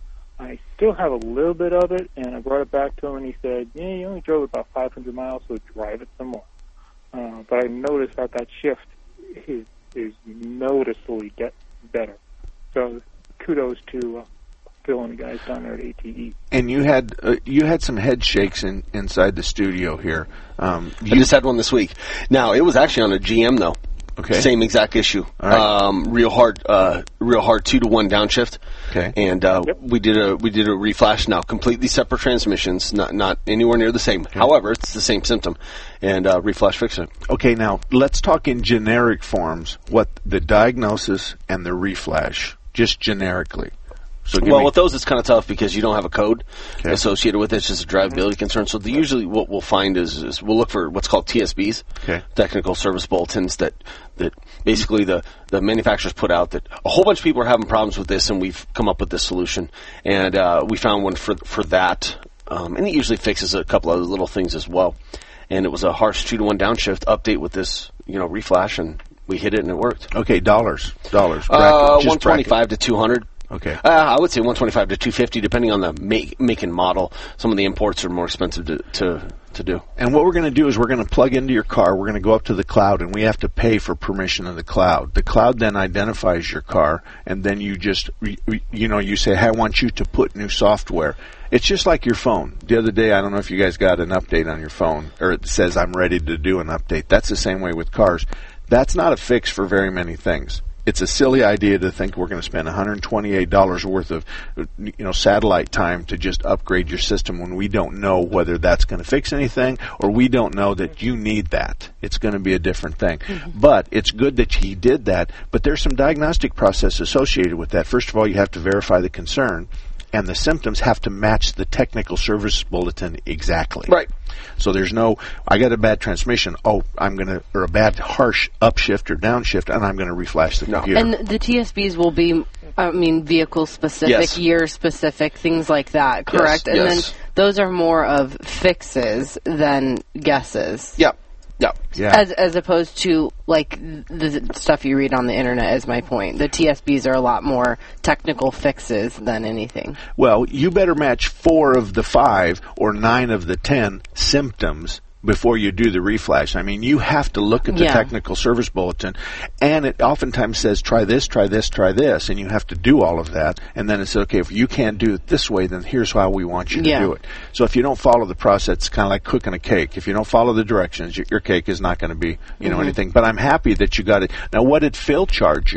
Speaker 9: I still have a little bit of it, and I brought it back to him, and he said, yeah, you only drove about five hundred miles, so drive it some more. Uh, but I noticed that that shift is, is noticeably get better. So kudos to uh, Phil and the guys down there at A T E.
Speaker 3: And you had uh, you had some head shakes in, inside the studio here. Um,
Speaker 5: I just had one this week. Now, it was actually on a G M, though.
Speaker 3: Okay.
Speaker 5: Same exact issue.
Speaker 3: All right.
Speaker 5: Um, real hard, uh, real hard two to one downshift.
Speaker 3: Okay.
Speaker 5: And uh,
Speaker 9: Yep.
Speaker 5: we did a we did a reflash. Now, completely separate transmissions, not not anywhere near the same.
Speaker 3: Okay.
Speaker 5: However, it's the same symptom, and uh, reflash fixed it.
Speaker 3: Okay, now let's talk in generic forms. What the diagnosis and the reflash, just generically. So give
Speaker 5: Well,
Speaker 3: me,
Speaker 5: with those, it's kind of tough because you don't have a code
Speaker 3: Okay.
Speaker 5: associated with it. It's just a drivability concern. So the, usually what we'll find is, is we'll look for what's called T S Bs,
Speaker 3: Okay.
Speaker 5: technical service bulletins, that, that basically the, the manufacturers put out that a whole bunch of people are having problems with this, and we've come up with this solution. And uh, we found one for for that, um, and it usually fixes a couple other little things as well. And it was a harsh two to one downshift update with this, you know, reflash, and we hit it and it worked.
Speaker 3: okay, dollars, dollars.
Speaker 5: Uh,
Speaker 3: bracket, just
Speaker 5: one twenty-five to two hundred.
Speaker 3: Okay.
Speaker 5: Uh, I would say one twenty-five to two fifty, depending on the make, make and model. Some of the imports are more expensive to to, to do.
Speaker 3: And what we're going to do is we're going to plug into your car. We're going to go up to the cloud, and we have to pay for permission of the cloud. The cloud then identifies your car, and then you just, re, re, you know, you say, hey, I want you to put new software. It's just like your phone. The other day, I don't know if you guys got an update on your phone, or it says I'm ready to do an update. That's the same way with cars. That's not a fix for very many things. It's a silly idea to think we're going to spend one hundred twenty-eight dollars worth of, you know, satellite time to just upgrade your system when we don't know whether that's going to fix anything, or we don't know that you need that. It's going to be a different thing. Mm-hmm. But it's good that he did that, but there's some diagnostic process associated with that. First of all, you have to verify the concern, and the symptoms have to match the technical service bulletin exactly.
Speaker 5: Right.
Speaker 3: So there's no, I got a bad transmission, oh, I'm going to, or a bad harsh upshift or downshift, and I'm going to reflash the
Speaker 5: No.
Speaker 3: computer.
Speaker 4: And the T S Bs will be, I mean, vehicle specific,
Speaker 5: Yes.
Speaker 4: year specific, things like that, correct?
Speaker 5: Yes,
Speaker 4: and
Speaker 5: yes.
Speaker 4: then those are more of fixes than guesses.
Speaker 5: Yeah. Yeah.
Speaker 3: yeah.
Speaker 4: As as opposed to like the stuff you read on the internet is my point. The T S Bs are a lot more technical fixes than anything.
Speaker 3: Well, you better match four of the five or nine of the ten symptoms before you do the reflash. I mean, you have to look at the
Speaker 4: Yeah.
Speaker 3: technical service bulletin, and it oftentimes says, try this, try this, try this, and you have to do all of that, and then it's, okay, if you can't do it this way, then here's how we want you to
Speaker 4: Yeah.
Speaker 3: do it. So if you don't follow the process, it's kind of like cooking a cake. If you don't follow the directions, your, your cake is not going to be, you know,
Speaker 4: Mhm.
Speaker 3: anything. But I'm happy that you got it. Now, what did Phil charge you?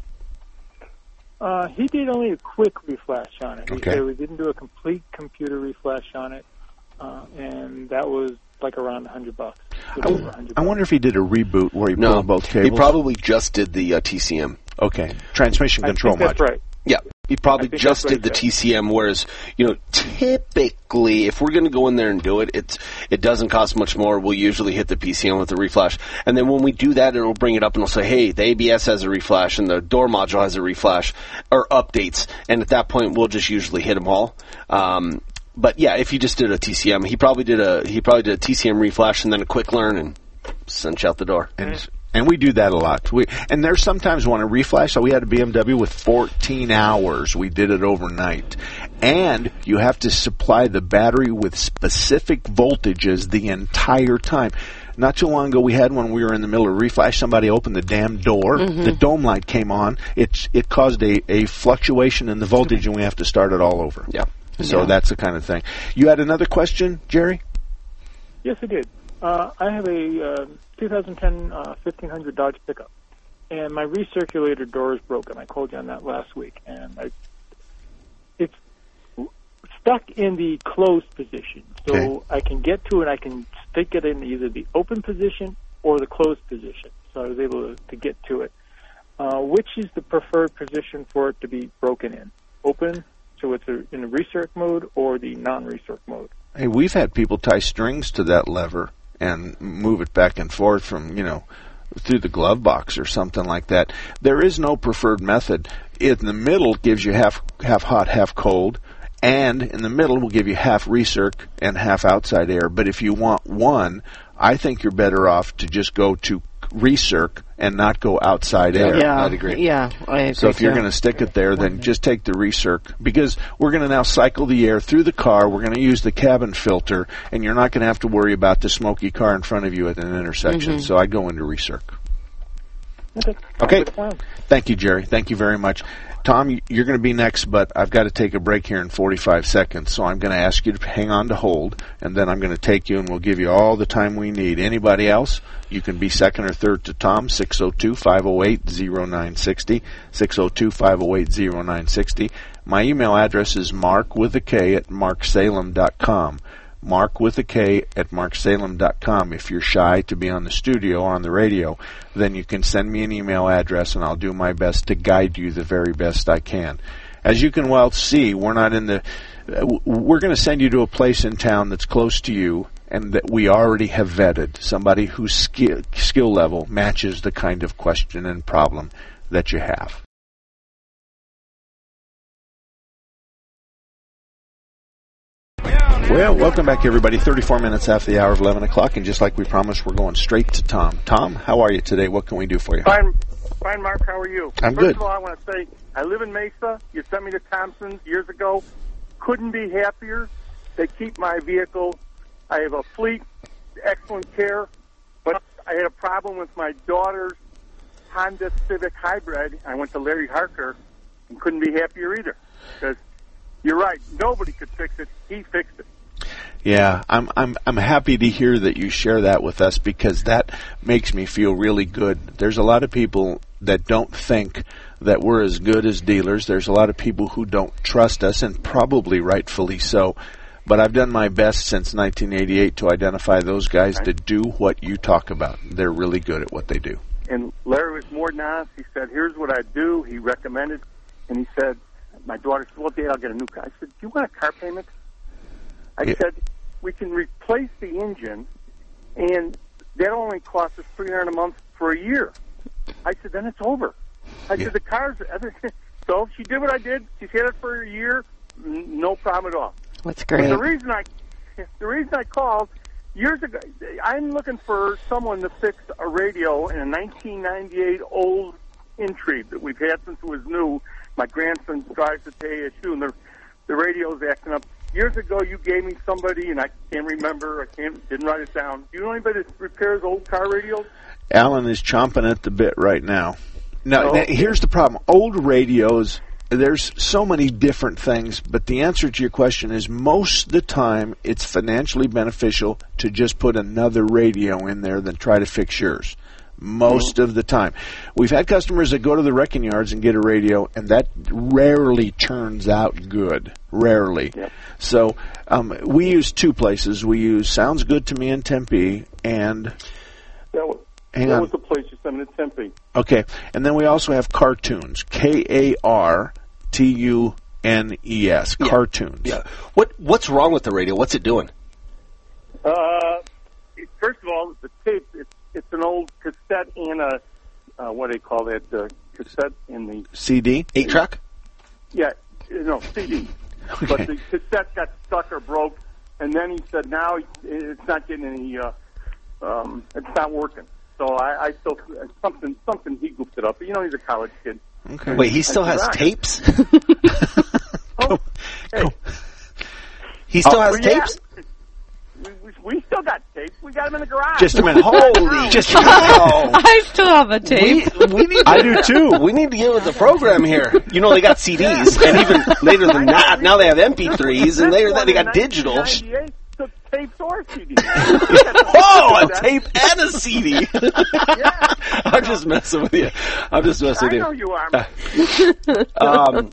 Speaker 9: Uh, he did only a quick reflash on it. He
Speaker 3: Okay.
Speaker 9: said we didn't do a complete computer reflash on it, uh, and that was like around a hundred bucks.
Speaker 3: I,
Speaker 9: Over a hundred
Speaker 3: I wonder if he did a reboot where he
Speaker 5: No,
Speaker 3: pulled both cables.
Speaker 5: he probably just did the uh, T C M.
Speaker 3: Okay, transmission
Speaker 9: I
Speaker 3: control
Speaker 9: think that's
Speaker 3: module.
Speaker 9: right.
Speaker 5: Yeah, he probably
Speaker 9: I think
Speaker 5: just
Speaker 9: that's what
Speaker 5: did the
Speaker 9: he said.
Speaker 5: T C M, whereas, you know, typically, if we're going to go in there and do it, it's it doesn't cost much more. We'll usually hit the P C M with the reflash. And then when we do that, it'll bring it up and it'll say, hey, the A B S has a reflash and the door module has a reflash, or updates. And at that point, we'll just usually hit them all. Um, but yeah, if you just did a T C M, he probably did a he probably did a T C M reflash and then a quick learn and sent you out the door.
Speaker 3: And and we do that a lot. We and there's sometimes when a reflash. So we had a B M W with fourteen hours. We did it overnight, and you have to supply the battery with specific voltages the entire time. Not too long ago, we had one. We were in the middle of reflash. Somebody opened the damn door.
Speaker 4: Mm-hmm.
Speaker 3: The dome light came on. It it caused a, a fluctuation in the voltage, and we have to start it all over.
Speaker 5: Yeah.
Speaker 3: So
Speaker 4: Yeah.
Speaker 3: that's the kind of thing. You had another question, Jerry?
Speaker 9: Yes, I did. Uh, I have a uh, twenty ten uh, fifteen hundred Dodge pickup, and my recirculator door is broken. I called you on that last week, and I, it's stuck in the closed position. So
Speaker 3: Okay.
Speaker 9: I can get to it. I can stick it in either the open position or the closed position. So I was able to, to get to it. Uh, which is the preferred position for it to be broken in? Open, so it's a, in the recirc mode, or the non-recirc mode?
Speaker 3: Hey, we've had people tie strings to that lever and move it back and forth from, you know, through the glove box or something like that. There is no preferred method. In the middle gives you half half hot, half cold, and in the middle will give you half recirc and half outside air. But if you want one, I think you're better off to just go to recirc and not go outside air.
Speaker 4: Yeah,
Speaker 5: I'd agree.
Speaker 4: yeah, I agree.
Speaker 3: So if you're
Speaker 4: too.
Speaker 3: going to stick it there, then just take the recirc, because we're going to now cycle the air through the car. We're going to use the cabin filter, and you're not going to have to worry about the smoky car in front of you at an intersection.
Speaker 4: Mm-hmm.
Speaker 3: So I go into recirc.
Speaker 9: Okay.
Speaker 3: Okay.
Speaker 9: Good plan.
Speaker 3: Thank you, Jerry. Thank you very much. Tom, you- you're going to be next, but I've got to take a break here in forty-five seconds, so I'm going to ask you to hang on to hold, and then I'm going to take you, and we'll give you all the time we need. Anybody else? You can be second or third to Tom, six oh two, five oh eight, oh nine six oh, six oh two, five oh eight, oh nine six oh. My email address is mark with a K at mark salem dot com. Mark with a K at mark salem dot com. If you're shy to be on the studio or on the radio, then you can send me an email address, and I'll do my best to guide you the very best I can. As you can well see, we're not in the. Uh, we're going to send you to a place in town that's close to you, and that we already have vetted, somebody whose skill, skill level matches the kind of question and problem that you have. Well, welcome back, everybody. thirty-four minutes after the hour of eleven o'clock, and just like we promised, we're going straight to Tom. Tom, how are you today? What can we do for you?
Speaker 11: Fine, fine, Mark. How are you?
Speaker 3: I'm
Speaker 11: First
Speaker 3: good.
Speaker 11: of all, I want to say I live in Mesa. You sent me to Thompson's years ago. Couldn't be happier. They keep my vehicle. I have a fleet, excellent care. But I had a problem with my daughter's Honda Civic Hybrid. I went to Larry Harker and couldn't be happier either. Because you're right, nobody could fix it. He fixed it.
Speaker 3: Yeah, I'm I'm I'm happy to hear that you share that with us, because that makes me feel really good. There's a lot of people that don't think that we're as good as dealers. There's a lot of people who don't trust us, and probably rightfully so. But I've done my best since nineteen eighty-eight to identify those guys
Speaker 11: Right.
Speaker 3: that do what you talk about. They're really good at what they do.
Speaker 11: And Larry was more than honest. He said, here's what I do. He recommended. And he said, my daughter said, well, Dad, I'll get a new car. I said, do you want a car payment? I
Speaker 3: Yeah.
Speaker 11: said, we can replace the engine, and that only costs us three hundred dollars a month for a year. I said, then it's over. I
Speaker 3: Yeah.
Speaker 11: said, the car's... So she did what I did. She's had it for a year. N- No problem at all.
Speaker 4: That's
Speaker 11: But
Speaker 4: great.
Speaker 11: the reason I, the reason I called years ago, I'm looking for someone to fix a radio in a nineteen ninety-eight old Intrigue that we've had since it was new. My grandson drives it to A S U, and the the radio's acting up. Years ago, you gave me somebody, and I can't remember. I can't didn't write it down. Do you know anybody that repairs old car radios?
Speaker 3: Alan is chomping at the bit right now. Now,
Speaker 11: Oh.
Speaker 3: now, here's the problem. Old radios, there's so many different things, but the answer to your question is most of the time it's financially beneficial to just put another radio in there than try to fix yours. Most of the time. We've had customers that go to the wrecking yards and get a radio, and that rarely turns out good. Rarely.
Speaker 11: Yep.
Speaker 3: So um, we use two places. We use Sounds Good to Me in Tempe, and
Speaker 11: That was,
Speaker 3: Hang
Speaker 11: that
Speaker 3: on.
Speaker 11: was the place you sent me to Tempe.
Speaker 3: okay, and then we also have Cartoons, K A R T U N E S,
Speaker 5: Yeah.
Speaker 3: cartoons.
Speaker 5: Yeah. What What's wrong with the radio? What's it doing?
Speaker 11: Uh, it- first of all, the tape, it's, it's an old cassette in a, uh, what do they call that, uh, cassette in the,
Speaker 3: C D?
Speaker 5: Eight track?
Speaker 11: yeah, no, C D. But the cassette got stuck or broke, and then he said now it's not getting any, uh, um, it's not working. So I, I still, something, something, he goofed it up. But you know, he's a college kid.
Speaker 3: Okay.
Speaker 5: Wait, he still
Speaker 11: I
Speaker 5: has
Speaker 11: said,
Speaker 5: tapes?
Speaker 11: Oh, hey,
Speaker 5: He still
Speaker 11: oh,
Speaker 5: has
Speaker 11: well, yeah.
Speaker 5: tapes?
Speaker 11: We, we, we still got tapes. We got them in the garage.
Speaker 3: Just a minute. Holy. Just a minute. Oh.
Speaker 4: I still have a tape.
Speaker 5: We, we need to,
Speaker 3: I do too.
Speaker 5: We need to get with the program here. You know, they got C Ds, and even later than that, now they have M P threes, and later than that, they got digital.
Speaker 11: nineteen ninety-eight took tapes or C Ds.
Speaker 5: Oh, a tape and a C D. I'm just messing with you. I'm just messing
Speaker 11: I
Speaker 5: with you.
Speaker 11: know you are.
Speaker 5: Um,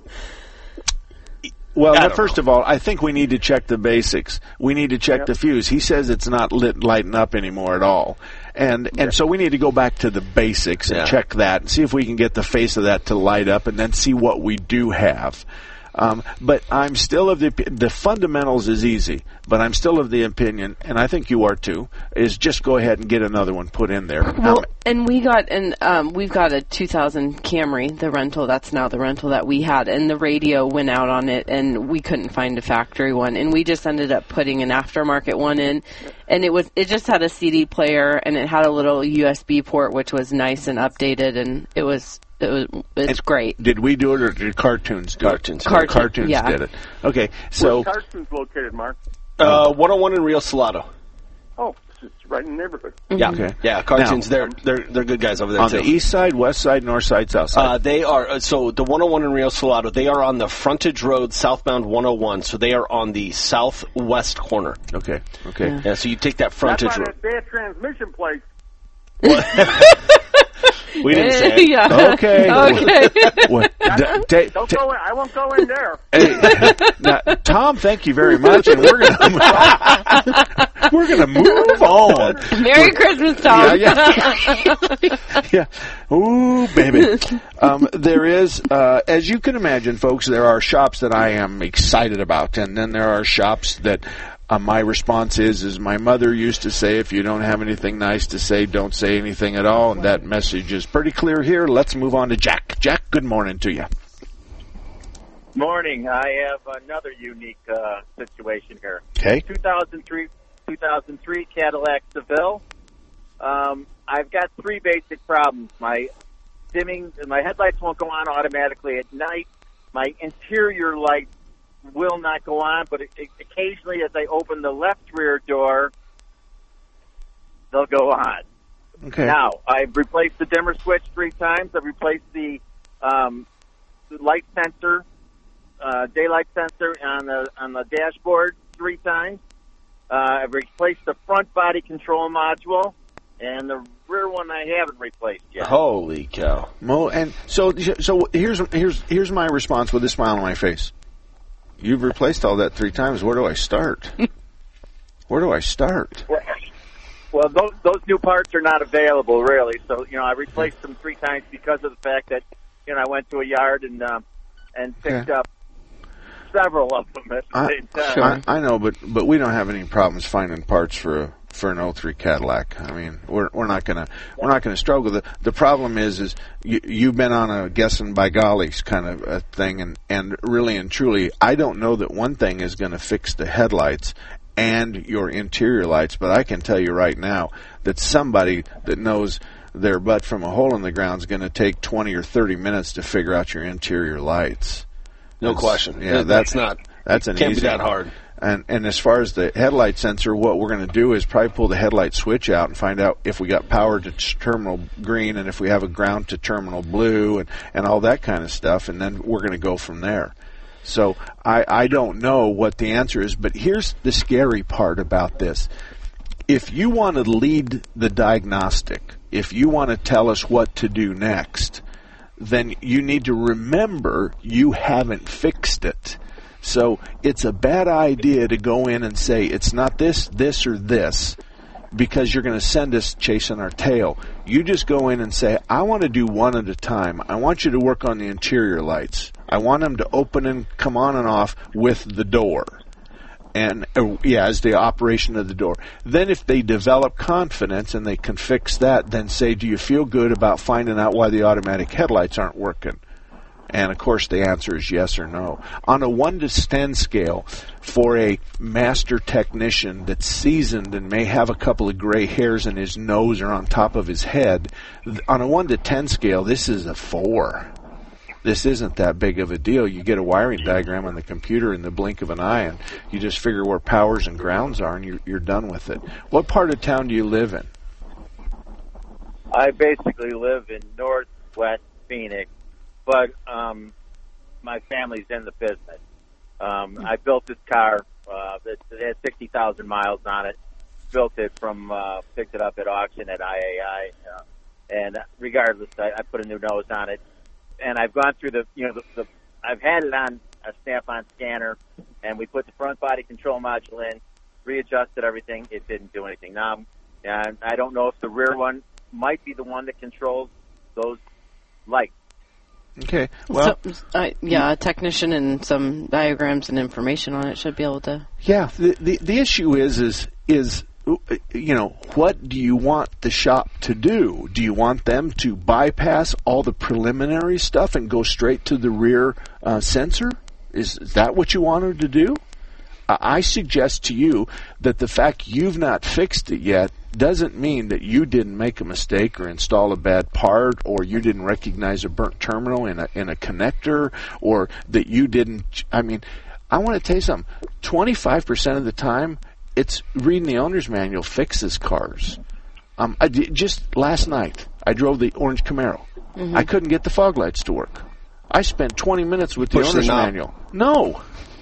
Speaker 3: Well,
Speaker 5: I
Speaker 3: now,
Speaker 5: don't
Speaker 3: first of all, I think we need to check the basics. We need to check
Speaker 11: Yep.
Speaker 3: the fuse. He says it's not lit, lighting up anymore at all. And and so we need to go back to the basics and
Speaker 5: Yeah.
Speaker 3: check that and see if we can get the face of that to light up and then see what we do have. Um, but I'm still of the the fundamentals is easy, but I'm still of the opinion, and I think you are too, is just go ahead and get another one put in there.
Speaker 4: Well,
Speaker 3: Um,
Speaker 4: and we got and um, we've got a two thousand Camry, the rental. That's now the rental that we had, and the radio went out on it, and we couldn't find a factory one, and we just ended up putting an aftermarket one in, and it was it just had a C D player, and it had a little U S B port, which was nice and updated, and it was it was it's
Speaker 3: And
Speaker 4: great.
Speaker 3: Did we do it or did Cartoons do
Speaker 5: Cartoons.
Speaker 3: it?
Speaker 4: Cartoon,
Speaker 3: Cartoons
Speaker 4: yeah.
Speaker 3: did it. Okay, so
Speaker 11: Where's Cartoons located, Mark?
Speaker 5: uh, one oh one in Rio Salado.
Speaker 11: Oh, it's right in the neighborhood.
Speaker 5: Yeah,
Speaker 3: Okay.
Speaker 5: yeah. Cartoons.
Speaker 3: Now-
Speaker 5: they're they're they're good guys over there
Speaker 3: on
Speaker 5: too.
Speaker 3: the east side, west side, north side, south side.
Speaker 5: Uh, they are uh, so the one oh one in Rio Salado. They are on the frontage road, southbound one oh one. So they are on the southwest corner.
Speaker 3: okay, okay.
Speaker 5: Yeah. So you take that
Speaker 11: That's
Speaker 5: frontage
Speaker 11: on
Speaker 5: road.
Speaker 11: that bad transmission place.
Speaker 5: We didn't say it.
Speaker 4: yeah.
Speaker 3: Okay.
Speaker 4: Okay.
Speaker 3: What- d- ta-
Speaker 11: Don't
Speaker 3: ta-
Speaker 11: go in. I won't go in there.
Speaker 3: hey, now, Tom, thank you very much, and we're gonna we're gonna move on.
Speaker 4: Merry Christmas, Tom.
Speaker 3: Yeah, yeah. yeah. Ooh, baby. Um, there is, uh, as you can imagine, folks, there are shops that I am excited about, and then there are shops that uh, my response is, is my mother used to say, if you don't have anything nice to say, don't say anything at all, and that message is pretty clear here. Let's move on to Jack. Jack, good morning to you.
Speaker 12: Morning. I have another unique uh, situation here.
Speaker 3: Okay.
Speaker 12: two thousand three, two thousand three Cadillac Seville. Um, I've got three basic problems. My dimming, my headlights won't go on automatically at night. My interior lights will not go on, but it, it, occasionally as I open the left rear door, they'll go on.
Speaker 3: Okay.
Speaker 12: Now, I've replaced the dimmer switch three times. I've replaced the, um, the light sensor, uh, daylight sensor on the on the dashboard three times. Uh, I've replaced the front body control module, and the rear one I haven't replaced yet.
Speaker 5: Holy cow!
Speaker 3: Mo, and so so here's here's here's my response with a smile on my face. You've replaced all that three times. Where do I start? Where do I start?
Speaker 12: Well, well, those those new parts are not available really. So you know, I replaced them three times because of the fact that you know I went to a yard and um, and picked
Speaker 3: Yeah.
Speaker 12: up several of them at the
Speaker 3: I,
Speaker 12: same time.
Speaker 3: I, I know, but but we don't have any problems finding parts for a for an oh three Cadillac. I mean, we're we're not gonna we're not gonna struggle. The the problem is is you you've been on a guessing by gollies kind of a thing, and and really and truly, I don't know that one thing is going to fix the headlights and your interior lights, but I can tell you right now that somebody that knows their butt from a hole in the ground is going to take twenty or thirty minutes to figure out your interior lights.
Speaker 5: No
Speaker 3: That's-
Speaker 5: question.
Speaker 3: Yeah,
Speaker 5: It-
Speaker 3: that's
Speaker 5: that's not.
Speaker 3: That's an
Speaker 5: Can't
Speaker 3: easy
Speaker 5: be that
Speaker 3: one.
Speaker 5: hard.
Speaker 3: And and as far as the headlight sensor, what we're going to do is probably pull the headlight switch out and find out if we got power to t- terminal green and if we have a ground to terminal blue and, and all that kind of stuff, and then we're going to go from there. So I, I don't know what the answer is, but here's the scary part about this. If you want to lead the diagnostic, if you want to tell us what to do next, then you need to remember you haven't fixed it. So it's a bad idea to go in and say it's not this, this, or this, because you're going to send us chasing our tail. You just go in and say, I want to do one at a time. I want you to work on the interior lights. I want them to open and come on and off with the door. And, uh, yeah, as the operation of the door. Then if they develop confidence and they can fix that, then say, do you feel good about finding out why the automatic headlights aren't working? And, of course, the answer is yes or no. On a one to ten scale, for a master technician that's seasoned and may have a couple of gray hairs in his nose or on top of his head, on a one to ten scale, this is a four. This isn't that big of a deal. You get a wiring diagram on the computer in the blink of an eye, and you just figure where powers and grounds are, and you're, you're done with it. What part of town do you live in?
Speaker 12: I basically live in northwest Phoenix, but um, my family's in the business. Um, I built this car. Uh, it, it had sixty thousand miles on it. Built it from, uh, picked it up at auction at I A I. Uh, and regardless, I, I put a new nose on it. And I've gone through the, you know, the, the I've had it on a Snap-on scanner, and we put the front body control module in, readjusted everything. It didn't do anything. Now, and I don't know if the rear one might be the one that controls those lights.
Speaker 3: Okay. Well,
Speaker 4: so, uh, yeah, a technician and some diagrams and information on it should be able to.
Speaker 3: Yeah. The the, the issue is is is. You know, what do you want the shop to do? Do you want them to bypass all the preliminary stuff and go straight to the rear uh, sensor? Is, is that what you want them to do? Uh, I suggest to you that the fact you've not fixed it yet doesn't mean that you didn't make a mistake or install a bad part, or you didn't recognize a burnt terminal in a in a connector, or that you didn't. I mean, I want to tell you something. twenty-five percent of the time, it's reading the owner's manual fixes cars. Um, I did, just last night, I drove the orange Camaro. Mm-hmm. I couldn't get the fog lights to work. I spent twenty minutes with the
Speaker 5: Push
Speaker 3: owner's
Speaker 5: the knob.
Speaker 3: manual. No.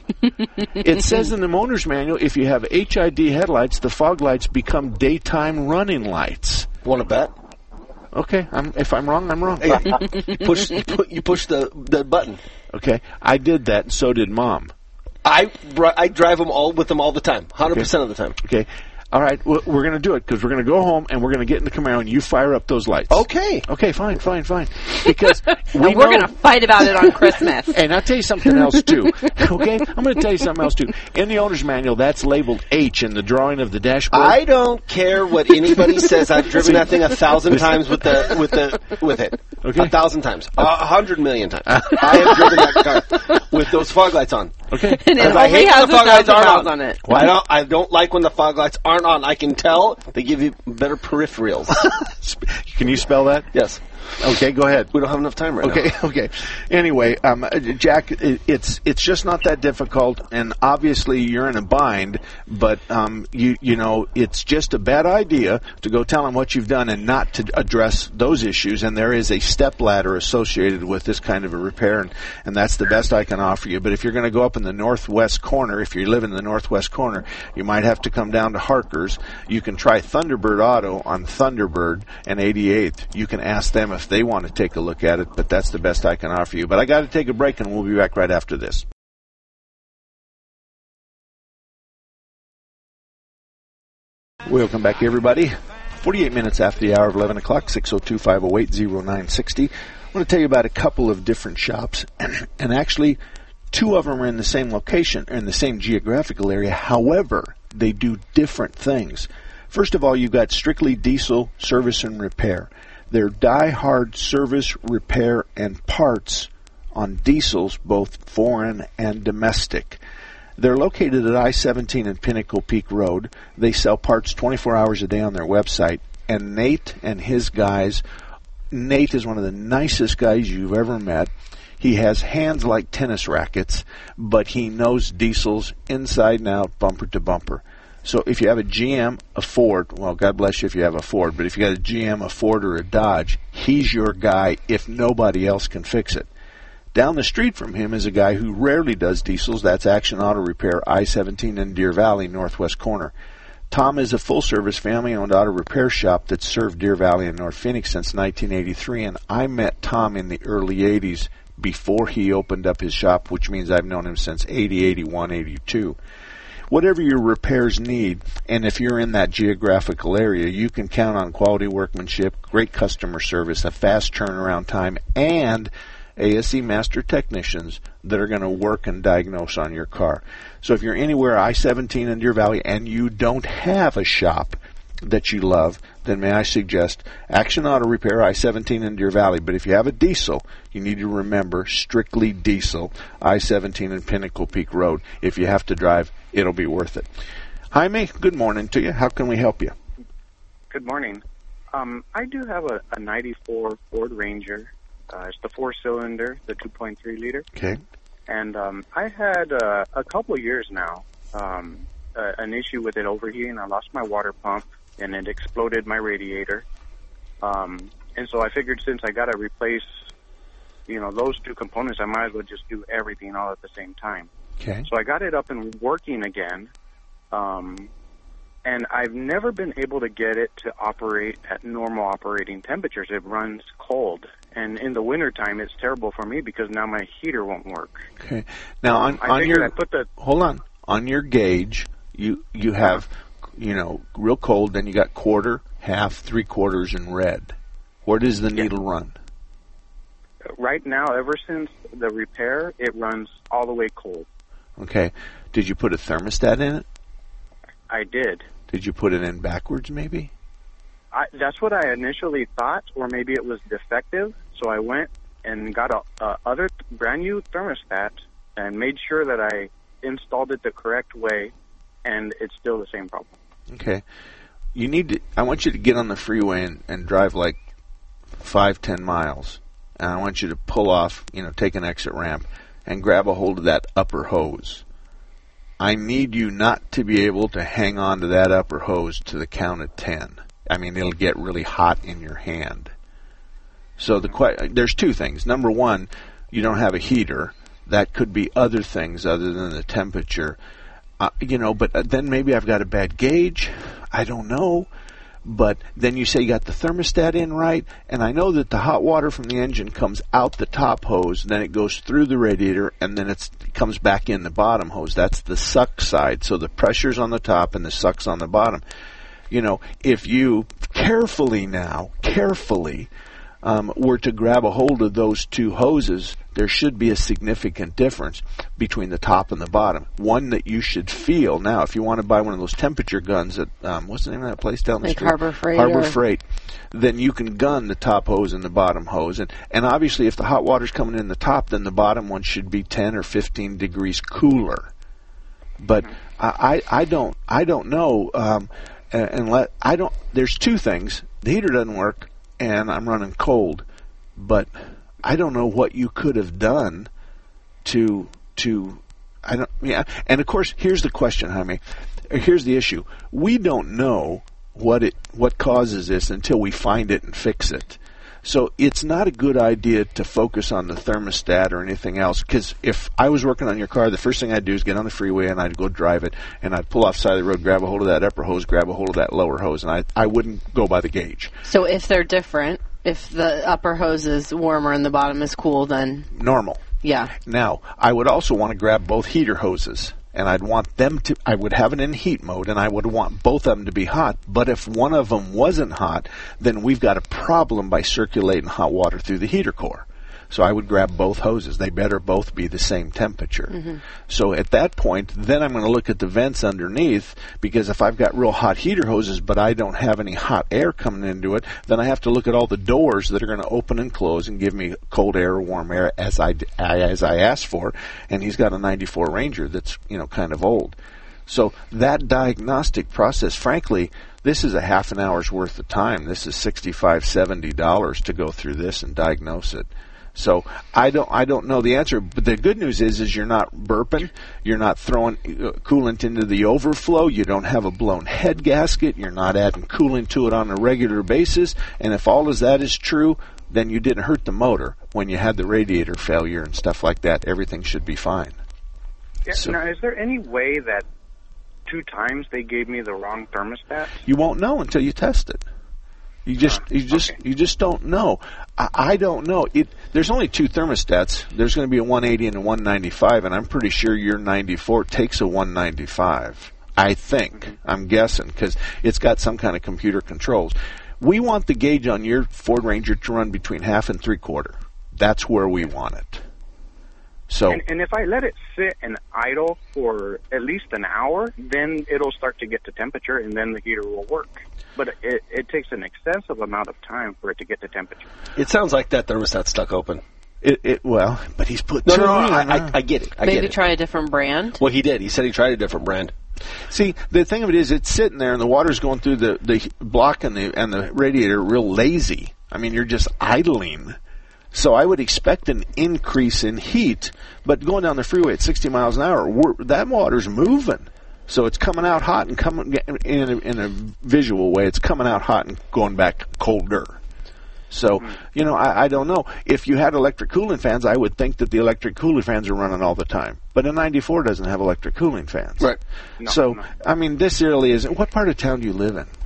Speaker 3: It says in the owner's manual, if you have H I D headlights, the fog lights become daytime running lights.
Speaker 5: Want to bet?
Speaker 3: Okay, I'm, if I'm wrong, I'm wrong.
Speaker 5: you push, you pu- you push the, the button.
Speaker 3: Okay, I did that, and so did Mom.
Speaker 5: I, I drive them all with them all the time, one hundred percent
Speaker 3: okay.
Speaker 5: of the time.
Speaker 3: Okay. All right, we're going to do it because we're going to go home and we're going to get in the Camaro and you fire up those lights.
Speaker 5: Okay.
Speaker 3: Okay, fine, fine, fine. Because we
Speaker 4: and we're going to fight about it on Christmas.
Speaker 3: And I'll tell you something else, too. Okay? I'm going to tell you something else, too. In the owner's manual, that's labeled H in the drawing of the dashboard.
Speaker 5: I don't care what anybody says. I've driven that thing a thousand times with the with the with it.
Speaker 3: Okay.
Speaker 5: A thousand times. A hundred million times. I have driven that car with those fog lights on.
Speaker 3: Okay.
Speaker 4: And it
Speaker 5: I
Speaker 4: only
Speaker 5: hate
Speaker 4: has
Speaker 5: when the fog
Speaker 4: a
Speaker 5: lights
Speaker 4: thousand
Speaker 5: aren't
Speaker 4: miles
Speaker 5: on.
Speaker 4: on it.
Speaker 5: Well, I don't. I don't like when the fog lights aren't on. I can tell they give you better peripherals.
Speaker 3: Can you spell that?
Speaker 5: Yes.
Speaker 3: Okay, go ahead.
Speaker 5: We don't have enough time right
Speaker 3: okay,
Speaker 5: now.
Speaker 3: Okay, okay. Anyway, um, Jack, it, it's it's just not that difficult, and obviously you're in a bind. But um, you you know, it's just a bad idea to go tell them what you've done and not to address those issues. And there is a step ladder associated with this kind of a repair, and, and that's the best I can offer you. But if you're going to go up in the northwest corner, if you live in the northwest corner, you might have to come down to Harker's. You can try Thunderbird Auto on Thunderbird and eighty-eighth. You can ask them if they want to take a look at it, but that's the best I can offer you. But I got to take a break, and we'll be back right after this. Welcome back, everybody. forty-eight minutes after the hour of eleven o'clock, six oh two, five oh eight, oh nine six oh. I want to tell you about a couple of different shops, and, and actually two of them are in the same location, in the same geographical area. However, they do different things. First of all, you've got Strictly Diesel Service and Repair. They're die-hard service, repair, and parts on diesels, both foreign and domestic. They're located at I seventeen and Pinnacle Peak Road. They sell parts twenty-four hours a day on their website. And Nate and his guys, Nate is one of the nicest guys you've ever met. He has hands like tennis rackets, but he knows diesels inside and out, bumper to bumper. So if you have a G M, a Ford, well, God bless you if you have a Ford, but if you got a G M, a Ford, or a Dodge, he's your guy if nobody else can fix it. Down the street from him is a guy who rarely does diesels. That's Action Auto Repair, I seventeen in Deer Valley, northwest corner. Tom is a full-service, family-owned auto repair shop that's served Deer Valley and North Phoenix since nineteen eighty-three, and I met Tom in the early eighties before he opened up his shop, which means I've known him since eighty, eighty-one, eighty-two. Whatever your repairs need, and if you're in that geographical area, you can count on quality workmanship, great customer service, a fast turnaround time, and A S E master technicians that are going to work and diagnose on your car. So if you're anywhere I seventeen in Deer Valley and you don't have a shop that you love, then may I suggest Action Auto Repair, I seventeen in Deer Valley. But if you have a diesel, you need to remember strictly diesel, I seventeen and Pinnacle Peak Road. If you have to drive, it'll be worth it. Jaime, good morning to you. How can we help you?
Speaker 13: Good morning. Um, I do have a, a ninety-four Ford Ranger. Uh, it's the four-cylinder, the two point three liter.
Speaker 3: Okay.
Speaker 13: And um, I had uh, a couple years now um, uh, an issue with it overheating. I lost my water pump, and it exploded my radiator. Um, and so I figured since I got to replace, you know, those two components, I might as well just do everything all at the same time.
Speaker 3: Okay.
Speaker 13: So I got it up and working again. Um, and I've never been able to get it to operate at normal operating temperatures. It runs cold. And in the wintertime, it's terrible for me because now my heater won't work.
Speaker 3: Okay. Now, on,
Speaker 13: I
Speaker 3: on your...
Speaker 13: I put the,
Speaker 3: hold on. On your gauge, you you have, you know, real cold, then you got quarter, half, three quarters, and red. Where does the needle yeah. run?
Speaker 13: Right now, ever since the repair, it runs all the way cold.
Speaker 3: Okay. Did you put a thermostat in it?
Speaker 13: I did.
Speaker 3: Did you put it in backwards, maybe?
Speaker 13: I, that's what I initially thought, or maybe it was defective. So I went and got a, a other brand new thermostat and made sure that I installed it the correct way, and it's still the same problem.
Speaker 3: Okay. You need to. I want you to get on the freeway and, and drive like five, ten miles, and I want you to pull off. You know, take an exit ramp and grab a hold of that upper hose. I need you not to be able to hang on to that upper hose to the count of ten. I mean, it'll get really hot in your hand. So the que- there's two things. Number one, you don't have a heater. That could be other things other than the temperature. Uh, you know, but then maybe I've got a bad gauge. I don't know. But then you say you got the thermostat in right, and I know that the hot water from the engine comes out the top hose, then it goes through the radiator, and then it's, it comes back in the bottom hose. That's the suck side. So the pressure's on the top and the suck's on the bottom. You know, if you carefully now, carefully, um, were to grab a hold of those two hoses, there should be a significant difference between the top and the bottom. One that you should feel. Now, if you want to buy one of those temperature guns at, um, what's the name of that place down the
Speaker 4: like
Speaker 3: street?
Speaker 4: Harbor Freight.
Speaker 3: Harbor
Speaker 4: or...
Speaker 3: Freight. Then you can gun the top hose and the bottom hose. And, and obviously, if the hot water's coming in the top, then the bottom one should be ten or fifteen degrees cooler. But I, I, I don't, I don't know. Um, and let I don't. There's two things. The heater doesn't work, and I'm running cold. But I don't know what you could have done to to. I don't. Yeah. And of course, here's the question, Jaime. Here's the issue. We don't know what it what causes this until we find it and fix it. So it's not a good idea to focus on the thermostat or anything else, because if I was working on your car, the first thing I'd do is get on the freeway and I'd go drive it, and I'd pull off the side of the road, grab a hold of that upper hose, grab a hold of that lower hose, and I I wouldn't go by the gauge.
Speaker 4: So if they're different, if the upper hose is warmer and the bottom is cool, then...
Speaker 3: Normal.
Speaker 4: Yeah.
Speaker 3: Now, I would also want to grab both heater hoses, and I'd want them to, I would have it in heat mode, and I would want both of them to be hot. But if one of them wasn't hot, then we've got a problem by circulating hot water through the heater core. So I would grab both hoses. They better both be the same temperature. Mm-hmm. So at that point, then I'm going to look at the vents underneath, because if I've got real hot heater hoses but I don't have any hot air coming into it, then I have to look at all the doors that are going to open and close and give me cold air or warm air as I, as I asked for. And he's got a ninety-four Ranger that's, you know, kind of old. So that diagnostic process, frankly, this is a half an hour's worth of time. This is sixty-five dollars, seventy dollars to go through this and diagnose it. So I don't I don't know the answer, but the good news is is you're not burping, you're not throwing coolant into the overflow, you don't have a blown head gasket, you're not adding coolant to it on a regular basis, and if all of that is true, then you didn't hurt the motor when you had the radiator failure and stuff like that. Everything should be fine.
Speaker 13: Yeah,
Speaker 3: so,
Speaker 13: now, is there any way that two times they gave me the wrong thermostat?
Speaker 3: You won't know until you test it. You just, uh, you just, okay. you just don't know. I, I don't know. It. There's only two thermostats. There's going to be a one eighty and a one ninety-five, and I'm pretty sure your ninety-four takes a one ninety-five. I think. Mm-hmm. I'm guessing, because it's got some kind of computer controls. We want the gauge on your Ford Ranger to run between half and three quarter. That's where we want it. So,
Speaker 13: and, and if I let it sit and idle for at least an hour, then it'll start to get to temperature, and then the heater will work. But it, it takes an extensive amount of time for it to get to temperature.
Speaker 5: It sounds like that thermostat's stuck open.
Speaker 3: It, it well, but he's put
Speaker 5: no,
Speaker 3: two
Speaker 5: no, no.
Speaker 3: in,
Speaker 5: I,
Speaker 3: huh?
Speaker 5: I, I get it. I
Speaker 4: Maybe
Speaker 5: get it.
Speaker 4: try a different brand.
Speaker 5: Well, he did. He said he tried a different brand.
Speaker 3: See, the thing of it is, it's sitting there, and the water's going through the the block and the and the radiator real lazy. I mean, you're just idling. So I would expect an increase in heat, but going down the freeway at sixty miles an hour, we're, that water's moving. So it's coming out hot and coming in a, in a visual way. It's coming out hot and going back colder. So, you know, I, I don't know. If you had electric cooling fans, I would think that the electric cooling fans are running all the time. But a ninety-four doesn't have electric cooling fans.
Speaker 5: Right.
Speaker 13: No,
Speaker 3: so,
Speaker 13: no.
Speaker 3: I mean, this really isn't. What part of town do you live in?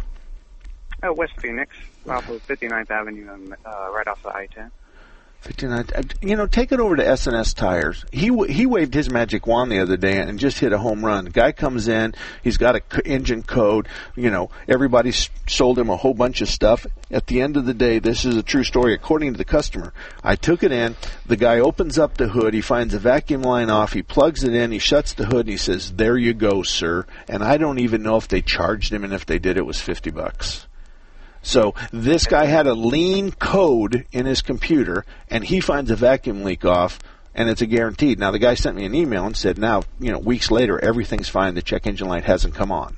Speaker 13: Uh, West Phoenix, off of fifty-ninth Avenue, and uh, right off the I ten.
Speaker 3: fifty-nine. You know, take it over to S and S Tires. He w- he waved his magic wand the other day and just hit a home run. The guy comes in, he's got a c- engine code. You know, everybody s- sold him a whole bunch of stuff. At the end of the day, this is a true story according to the customer. I took it in. The guy opens up the hood. He finds a vacuum line off. He plugs it in. He shuts the hood and he says, "There you go, sir." And I don't even know if they charged him, and if they did, it was fifty bucks. So this guy had a lean code in his computer, and he finds a vacuum leak off, and it's a guaranteed. Now, the guy sent me an email and said, now, you know, weeks later, everything's fine. The check engine light hasn't come on.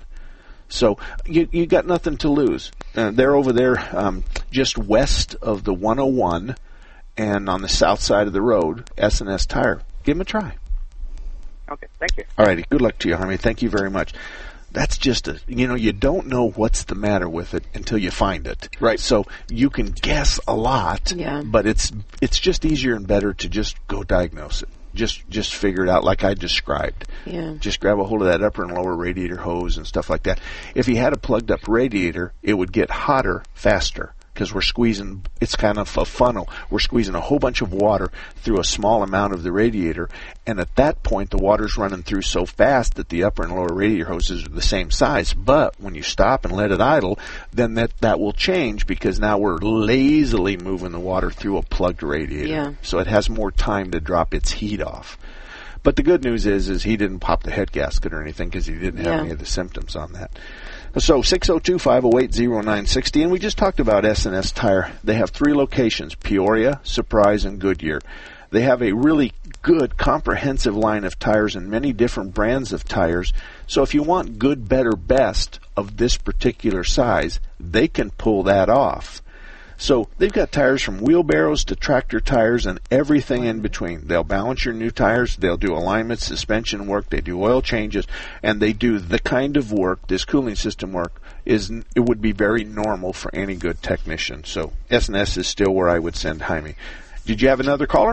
Speaker 3: So you you got nothing to lose. Uh, they're over there um, just west of the one oh one and on the south side of the road, S and S Tire. Give them a try.
Speaker 13: Okay, thank you.
Speaker 3: All righty. Good luck to you, Jaime. Thank you very much. That's just a, you know, you don't know what's the matter with it until you find it.
Speaker 5: Right.
Speaker 3: So you can guess a lot,
Speaker 4: Yeah.
Speaker 3: but it's it's just easier and better to just go diagnose it. Just just figure it out like I described.
Speaker 4: Yeah.
Speaker 3: Just grab a hold of that upper and lower radiator hose and stuff like that. If you had a plugged up radiator, it would get hotter faster because we're squeezing, it's kind of a funnel. We're squeezing a whole bunch of water through a small amount of the radiator, and at that point the water's running through so fast that the upper and lower radiator hoses are the same size. But when you stop and let it idle, then that, that will change because now we're lazily moving the water through a plugged radiator.
Speaker 4: Yeah.
Speaker 3: So it has more time to drop its heat off. But the good news is, is he didn't pop the head gasket or anything because he didn't have
Speaker 4: Yeah.
Speaker 3: any of the symptoms on that. So six oh two, five oh eight, oh nine six oh, and we just talked about S and S Tire. They have three locations, Peoria, Surprise, and Goodyear. They have a really good, comprehensive line of tires and many different brands of tires. So if you want good, better, best of this particular size, they can pull that off. So they've got tires from wheelbarrows to tractor tires and everything in between. They'll balance your new tires. They'll do alignment, suspension work. They do oil changes, and they do the kind of work, this cooling system work, is it would be very normal for any good technician. So S and S is still where I would send Jaime. Did you have another caller?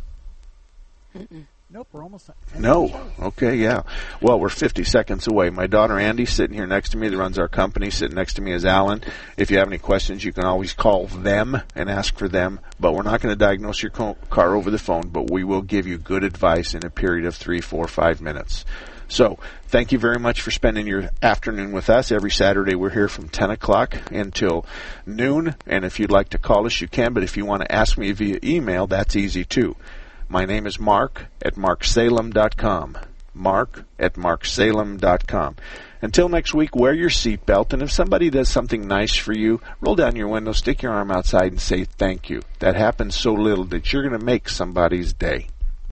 Speaker 4: Mm-mm.
Speaker 14: Nope, we're almost done.
Speaker 3: No. Okay, yeah. Well, we're fifty seconds away. My daughter Andy sitting here next to me that runs our company. Sitting next to me is Alan. If you have any questions, you can always call them and ask for them. But we're not going to diagnose your co- car over the phone, but we will give you good advice in a period of three, four, five minutes. So thank you very much for spending your afternoon with us. Every Saturday we're here from ten o'clock until noon. And if you'd like to call us, you can. But if you want to ask me via email, that's easy too. My name is Mark at mark salem dot com. Mark at mark salem dot com. Until next week, wear your seatbelt, and if somebody does something nice for you, roll down your window, stick your arm outside, and say thank you. That happens so little that you're going to make somebody's day.